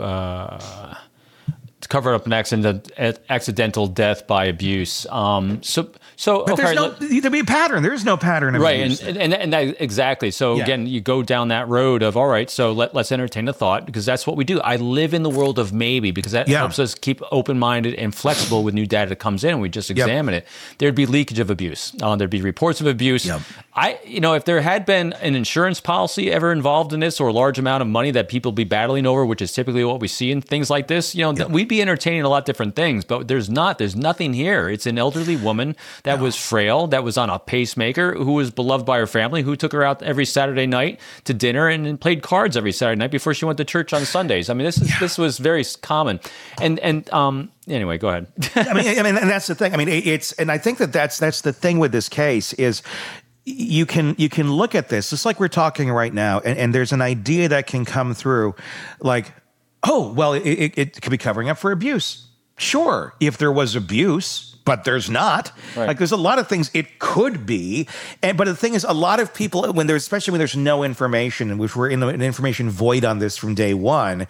to cover up an accidental death by abuse. So but there'd be a pattern. There's no pattern of abuse. Right, and that, exactly. So again, you go down that road of, all right, so let's entertain a thought, because that's what we do. I live in the world of maybe, because that helps us keep open-minded and flexible with new data that comes in, and we just examine it. There'd be leakage of abuse. There'd be reports of abuse. Yep. If there had been an insurance policy ever involved in this, or a large amount of money that people be battling over, which is typically what we see in things like this, we'd be entertaining a lot of different things, but there's nothing here. It's an elderly woman that was frail, that was on a pacemaker, who was beloved by her family, who took her out every Saturday night to dinner and played cards every Saturday night before she went to church on Sundays. I mean, this was very common. And anyway, go ahead. I mean, and that's the thing. I mean, and I think that's the thing with this case is, you can look at this just like we're talking right now, and there's an idea that can come through like, oh, well, it could be covering up for abuse. Sure, if there was abuse, but there's not. Right. Like there's a lot of things it could be, but the thing is, a lot of people, especially when there's no information, and which we're in an information void on this from day one,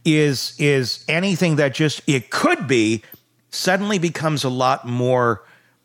is anything that just it could be suddenly becomes a lot more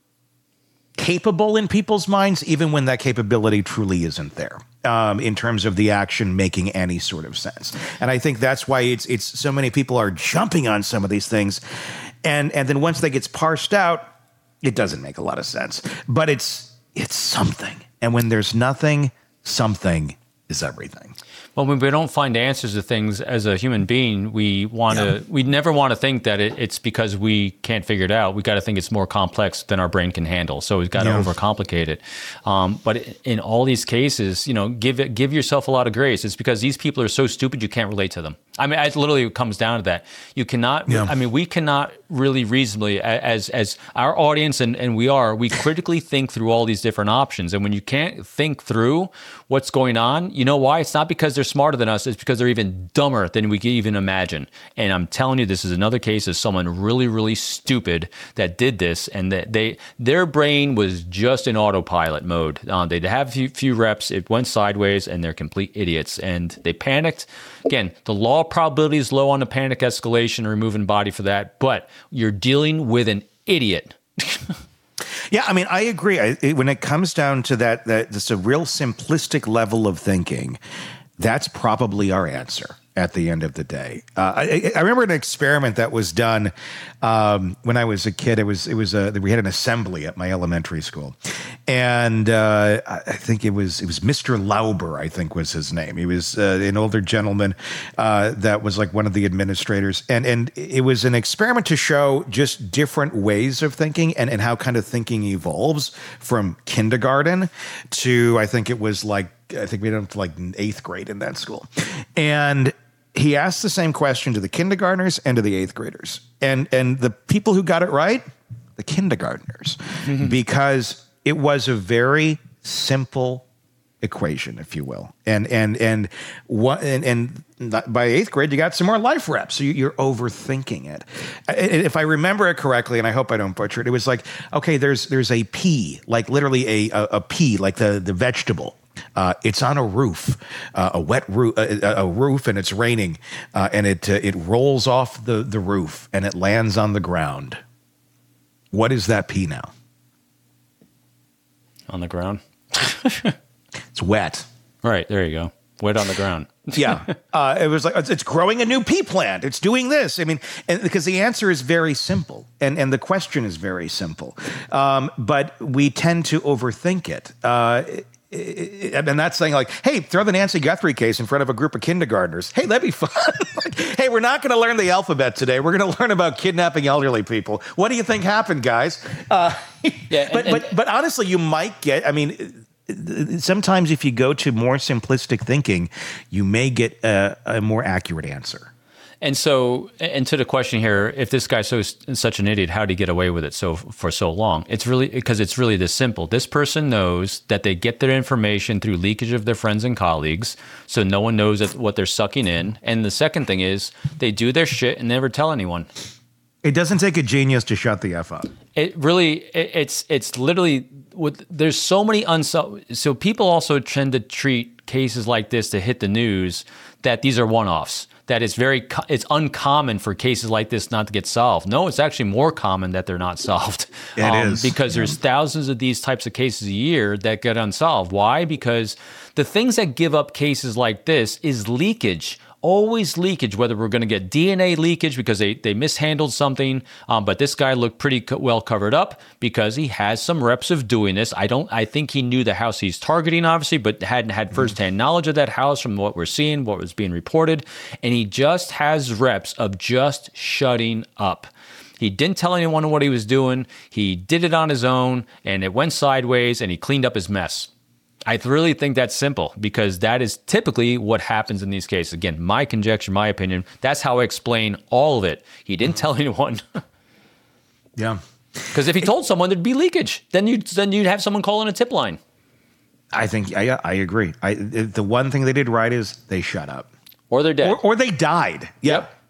capable in people's minds, even when that capability truly isn't there. In terms of the action making any sort of sense. And I think that's why it's so many people are jumping on some of these things. And then once they gets parsed out, it doesn't make a lot of sense. But it's something. And when there's nothing, something is everything. Well, when we don't find answers to things as a human being, we never want to think that it's because we can't figure it out. We got to think it's more complex than our brain can handle. So we've got to overcomplicate it. But in all these cases, give yourself a lot of grace. It's because these people are so stupid you can't relate to them. I mean, it literally comes down to that. You cannot. Yeah. I mean, we cannot really reasonably, as our audience and we critically think through all these different options. And when you can't think through what's going on, you know why? It's not because they're smarter than us. It's because they're even dumber than we can even imagine. And I'm telling you, this is another case of someone really, really stupid that did this, and that their brain was just in autopilot mode. They'd have a few reps, it went sideways, and they're complete idiots. And they panicked. Again, the law of probability is low on the panic escalation, removing body for that, but you're dealing with an idiot. Yeah, I mean, I agree. When it comes down to that it's a real simplistic level of thinking, that's probably our answer at the end of the day. I remember an experiment that was done when I was a kid. We had an assembly at my elementary school, and I think it was Mr. Lauber, I think was his name. He was an older gentleman that was like one of the administrators, and it was an experiment to show just different ways of thinking and how kind of thinking evolves from kindergarten to I think we went up to like 8th grade in that school, and he asked the same question to the kindergartners and to the 8th graders. And the people who got it right, the kindergartners, because it was a very simple equation, if you will. And by 8th grade, you got some more life reps. So you're overthinking it. If I remember it correctly, and I hope I don't butcher it, it was like, okay, there's a pea, like literally a pea, like the vegetable. It's on a roof, a wet roof, a roof, and it's raining, and it rolls off the roof and it lands on the ground. What is that pea now? On the ground. It's wet. Right, there you go. Wet on the ground. Yeah. It was like, it's growing a new pea plant. It's doing this. I mean, because the answer is very simple and the question is very simple. But we tend to overthink it. And that's saying like, hey, throw the Nancy Guthrie case in front of a group of kindergartners. Hey, that'd be fun. Like, hey, we're not going to learn the alphabet today. We're going to learn about kidnapping elderly people. What do you think happened, guys? But honestly, you might get, I mean, sometimes if you go to more simplistic thinking, you may get a more accurate answer. And so, and to the question here, if this guy's such an idiot, how did he get away with it for so long? It's really because it's really this simple. This person knows that they get their information through leakage of their friends and colleagues, so no one knows what they're sucking in. And the second thing is they do their shit and never tell anyone. It doesn't take a genius to shut the F up. It really, it's literally, there's so many unsolved. So people also tend to treat cases like this to hit the news that these are one-offs. That it's uncommon for cases like this not to get solved. No, it's actually more common that they're not solved. It is. Because there's thousands of these types of cases a year that get unsolved. Why? Because the things that give up cases like this is leakage. Always leakage, whether we're going to get DNA leakage because they mishandled something, but this guy looked pretty well covered up because he has some reps of doing this. I think he knew the house he's targeting, obviously, but hadn't had firsthand knowledge of that house from what we're seeing, what was being reported, and he just has reps of just shutting up. He didn't tell anyone what he was doing. He did it on his own, and it went sideways, and he cleaned up his mess. I really think that's simple because that is typically what happens in these cases. Again, my conjecture, my opinion, that's how I explain all of it. He didn't tell anyone. Yeah. Because if he told someone, there'd be leakage. Then you'd have someone call in a tip line. I think, I agree. The one thing they did right is they shut up. Or they're dead. Or they died. Yep.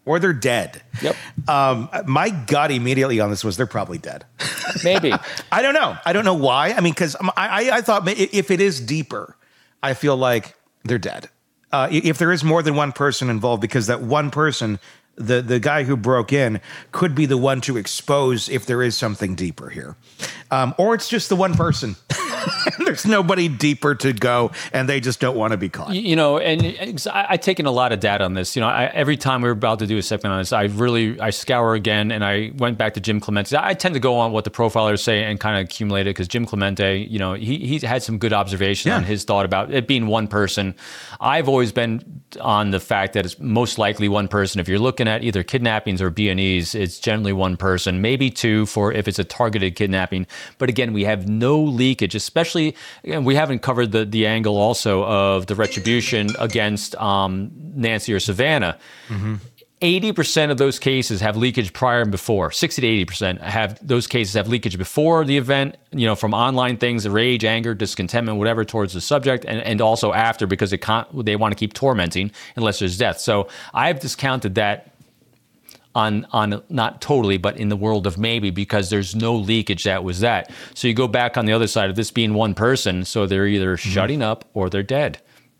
or they're dead. Yep. My gut immediately on this was they're probably dead. Maybe. I don't know. I don't know why. I mean, because I thought if it is deeper, I feel like they're dead. If there is more than one person involved, because that one person, the guy who broke in, could be the one to expose if there is something deeper here. Or it's just the one person. There's nobody deeper to go, and they just don't want to be caught. You know, and I've taken a lot of data on this. You know, every time we were about to do a segment on this, I scour again, and I went back to Jim Clemente. I tend to go on what the profilers say and kind of accumulate it, because Jim Clemente, you know, he had some good observation on his thought about it being one person. I've always been on the fact that it's most likely one person. If you're looking at either kidnappings or B&Es, it's generally one person, maybe two for if it's a targeted kidnapping. But again, we have no leakage, especially, and we haven't covered the angle also of the retribution against Nancy or Savannah. 80% of those cases have leakage prior and before. 60 to 80% have those cases have leakage before the event, you know, from online things, rage, anger, discontentment, whatever towards the subject, and also after, because they want to keep tormenting unless there's death. So I've discounted that on not totally, but in the world of maybe, because there's no leakage that was that. So you go back on the other side of this being one person, so they're either shutting up or they're dead.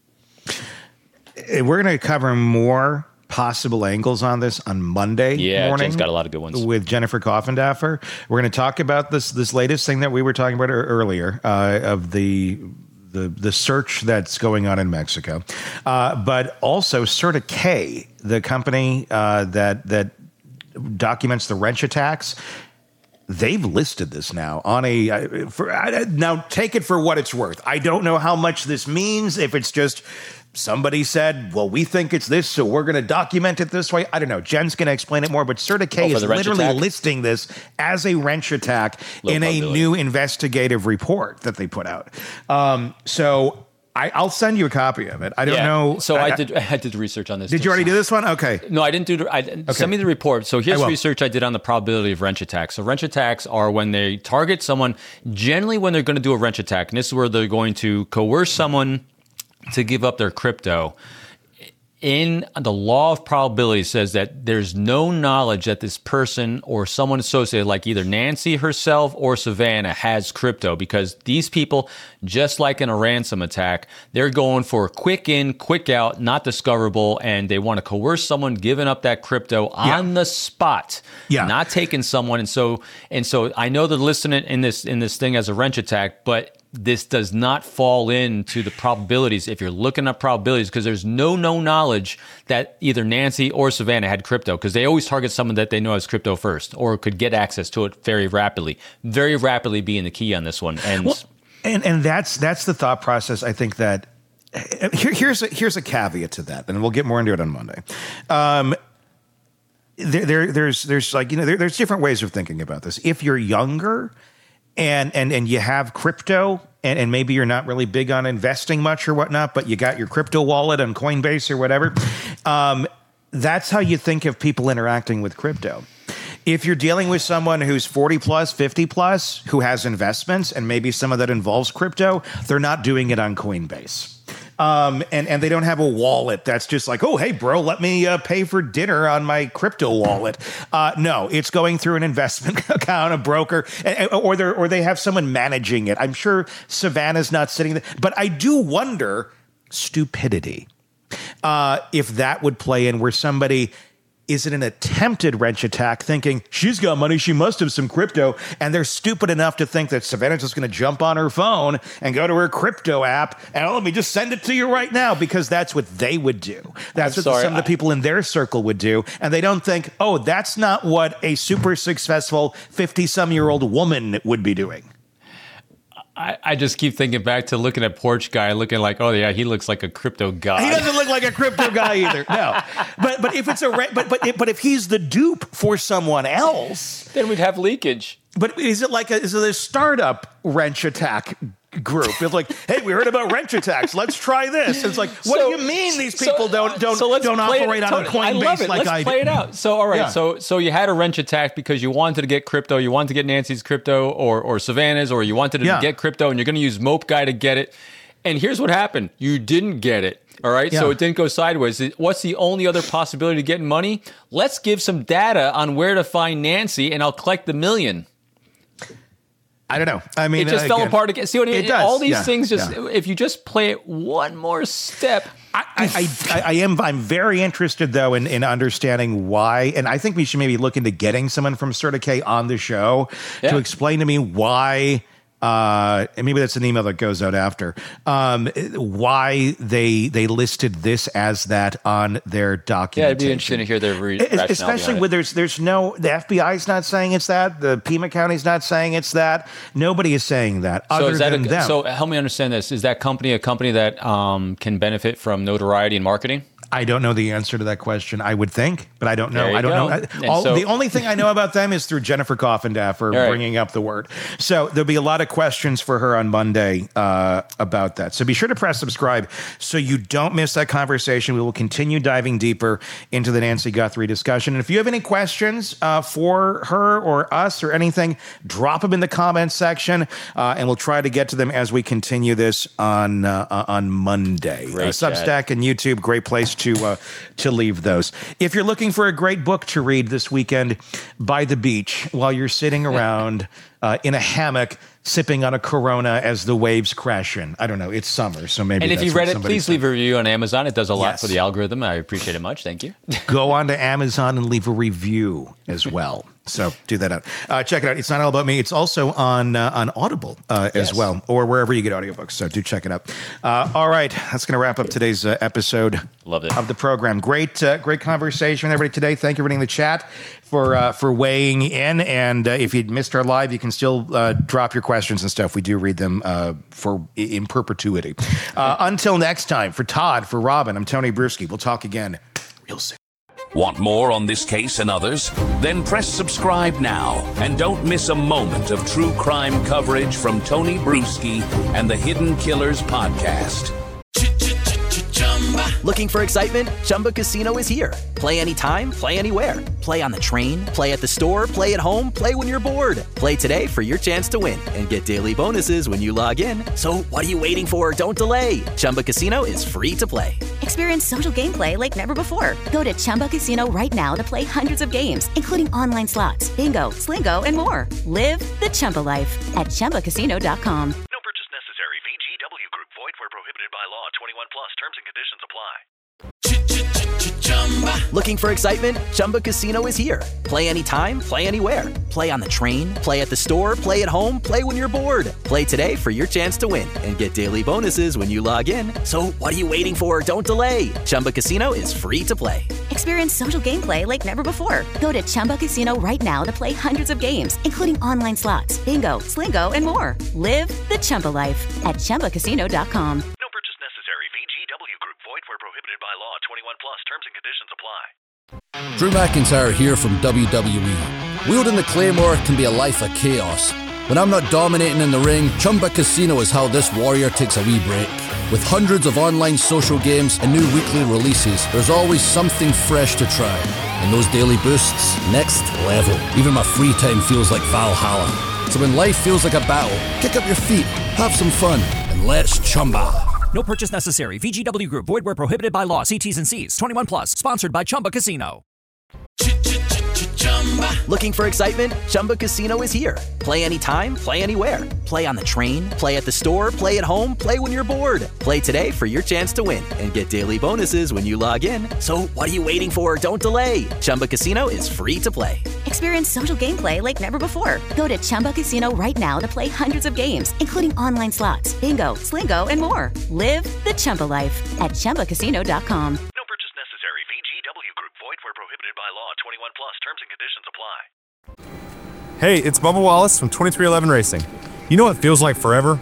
We're going to cover more possible angles on this on Monday morning. Jen's got a lot of good ones. With Jennifer Coffendaffer. We're going to talk about this latest thing that we were talking about earlier of the search that's going on in Mexico, but also Certa K, the company that documents the wrench attacks. They've listed this now on now take it for what it's worth. I don't know how much this means. If it's just somebody said, well, we think it's this, so we're going to document it this way. I don't know. Jen's going to explain it more, but Certa K is literally listing this as a wrench attack in a new investigative report that they put out. So I'll send you a copy of it. I don't know. So I did research on this. Did you already do this one? Okay. No, I didn't do. Send me the report. So here's research I did on the probability of wrench attacks. So wrench attacks are when they target someone, generally when they're going to do a wrench attack, and this is where they're going to coerce someone to give up their crypto. In the law of probability says that there's no knowledge that this person or someone associated, like either Nancy herself or Savannah, has crypto, because these people, just like in a ransom attack, they're going for quick in, quick out, not discoverable, and they want to coerce someone giving up that crypto on the spot, not taking someone. And so I know they're listing it in this thing as a wrench attack, but this does not fall into the probabilities if you're looking at probabilities, because there's no knowledge that either Nancy or Savannah had crypto, because they always target someone that they know has crypto first or could get access to it very rapidly being the key on this one. And that's the thought process. I think that here's a caveat to that, and we'll get more into it on Monday. There's like, you know, there's different ways of thinking about this. If you're younger and you have crypto, and maybe you're not really big on investing much or whatnot, but you got your crypto wallet on Coinbase or whatever, that's how you think of people interacting with crypto. If you're dealing with someone who's 40 plus, 50 plus, who has investments, and maybe some of that involves crypto, they're not doing it on Coinbase. And they don't have a wallet that's just like, oh, hey, bro, let me pay for dinner on my crypto wallet. No, it's going through an investment account, a broker, or they have someone managing it. I'm sure Savannah's not sitting there. But I do wonder, stupidity, if that would play in where somebody is it an attempted wrench attack thinking she's got money, she must have some crypto, and they're stupid enough to think that Savannah's just going to jump on her phone and go to her crypto app and let me just send it to you right now, because that's what they would do. That's what some of the people in their circle would do, and they don't think, oh, that's not what a super successful 50-some-year-old woman would be doing. I just keep thinking back to looking at Porch Guy, looking like, oh yeah, he looks like a crypto guy. He doesn't look like a crypto guy either. No, but if it's but if he's the dupe for someone else, then we'd have leakage. But is it a startup wrench attack group? It's like, hey, we heard about wrench attacks. Let's try this. It's like, what do you mean these people don't operate on a Coinbase? I love it. Let's play it out. So all right, yeah. So you had a wrench attack because you wanted to get crypto, you wanted to get Nancy's crypto or Savannah's, or you wanted to get crypto, and you're going to use Mope Guy to get it. And here's what happened. You didn't get it. All right, Yeah. so it didn't go sideways. What's the only other possibility to getting money? Let's give some data on where to find Nancy, and I'll collect the $1 million. I don't know. I mean, It just fell apart again. See what I mean? It does. All these Yeah. things just, Yeah. if you just play it one more step. I'm very interested though in understanding why, and I think we should maybe look into getting someone from Certica on the show to explain to me why. And maybe that's an email that goes out after. Why they listed this as that on their documentation? Yeah, it'd be interesting to hear their rationale especially behind when it. there's no, the FBI's not saying it's that, the Pima County's not saying it's that, nobody is saying that So other is that than them. So help me understand this. Is that company a company that can benefit from notoriety and marketing? I don't know the answer to that question. I would think, but I don't know. There you I don't go. know. The only thing I know about them is through Jennifer Coffindaffer right. bringing up the word. So there'll be a lot of questions for her on Monday about that. So be sure to press subscribe so you don't miss that conversation. We will continue diving deeper into the Nancy Guthrie discussion. And if you have any questions for her or us or anything, drop them in the comments section, and we'll try to get to them as we continue this on Monday. Great Substack chat. and YouTube, great place to leave those. If you're looking for a great book to read this weekend by the beach while you're sitting around in a hammock sipping on a Corona as the waves crash in, I don't know, it's summer, so maybe. And if that's you what read it, somebody please said. leave a review on Amazon. It does a lot Yes. for the algorithm. I appreciate it much. Thank you. Go on to Amazon and leave a review as well. So do that out. Check it out. It's not all about me. It's also on Audible as well, or wherever you get audiobooks. So do check it out. All right, that's going to wrap up today's episode Loved it. of the program. Great conversation with everybody today. Thank you for everybody in the chat for weighing in. And if you missed our live, you can still drop your questions and stuff. We do read them in perpetuity. Until next time, for Todd, for Robin, I'm Tony Bruschi. We'll talk again real soon. Want more on this case and others? Then press subscribe now and don't miss a moment of true crime coverage from Tony Bruschi and the Hidden Killers podcast. Looking for excitement? Chumba Casino is here. Play anytime, play anywhere. Play on the train, play at the store, play at home, play when you're bored. Play today for your chance to win and get daily bonuses when you log in. So what are you waiting for? Don't delay. Chumba Casino is free to play. Experience social gameplay like never before. Go to Chumba Casino right now to play hundreds of games, including online slots, bingo, Slingo, and more. Live the Chumba life at ChumbaCasino.com. No purchase necessary. VGW Group. Void where prohibited by law. 21 plus. Terms and conditions apply. Looking for excitement? Chumba Casino is here. Play anytime, play anywhere. Play on the train, play at the store, play at home, play when you're bored. Play today for your chance to win and get daily bonuses when you log in. So what are you waiting for? Don't delay. Chumba Casino is free to play. Experience social gameplay like never before. Go to Chumba Casino right now to play hundreds of games, including online slots, bingo, Slingo, and more. Live the Chumba life at ChumbaCasino.com. No purchase necessary. VGW Group. Void where prohibited by law. 21 plus. Terms and conditions apply. Drew McIntyre here from WWE. Wielding the Claymore can be a life of chaos. When I'm not dominating in the ring, Chumba Casino is how this warrior takes a wee break. With hundreds of online social games and new weekly releases, there's always something fresh to try. And those daily boosts, next level. Even my free time feels like Valhalla. So when life feels like a battle, kick up your feet, have some fun, and let's Chumba. No purchase necessary. VGW Group. Void where prohibited by law. See T's and C's. 21 plus. Sponsored by Chumba Casino. Looking for excitement? Chumba Casino is here. Play anytime, play anywhere. Play on the train, play at the store, play at home, play when you're bored. Play today for your chance to win and get daily bonuses when you log in. So what are you waiting for? Don't delay. Chumba Casino is free to play. Experience social gameplay like never before. Go to Chumba Casino right now to play hundreds of games, including online slots, bingo, Slingo, and more. Live the Chumba life at ChumbaCasino.com. No purchase necessary. VGW Group. Void where prohibited by law. 21 plus. Terms and conditions apply. Hey, it's Bubba Wallace from 2311 Racing. You know what feels like forever?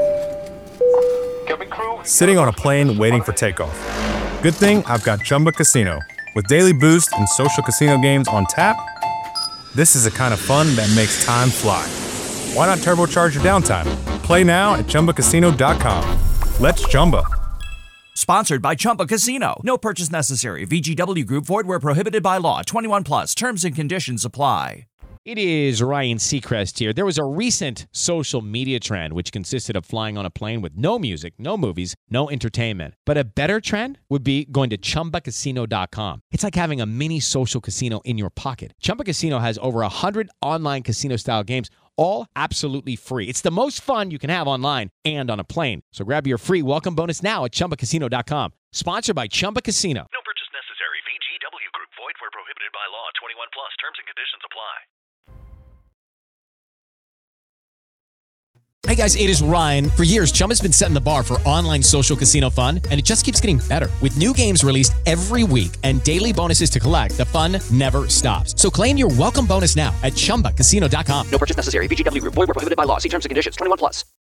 Sitting on a plane waiting for takeoff. Good thing I've got Chumba Casino. With daily boost and social casino games on tap, this is the kind of fun that makes time fly. Why not turbocharge your downtime? Play now at ChumbaCasino.com. Let's Chumba. Sponsored by Chumba Casino. No purchase necessary. VGW Group. Void where prohibited by law. 21 plus. Terms and conditions apply. It is Ryan Seacrest here. There was a recent social media trend which consisted of flying on a plane with no music, no movies, no entertainment. But a better trend would be going to ChumbaCasino.com. It's like having a mini social casino in your pocket. Chumba Casino has over 100 online casino-style games, all absolutely free. It's the most fun you can have online and on a plane. So grab your free welcome bonus now at ChumbaCasino.com. Sponsored by Chumba Casino. No purchase necessary. VGW Group. Void where prohibited by law. 21 plus. Terms and conditions apply. Hey guys, it is Ryan. For years, Chumba's been setting the bar for online social casino fun, and it just keeps getting better. With new games released every week and daily bonuses to collect, the fun never stops. So claim your welcome bonus now at ChumbaCasino.com. No purchase necessary. VGW Group. Void where prohibited by law. See terms and conditions. 21 plus.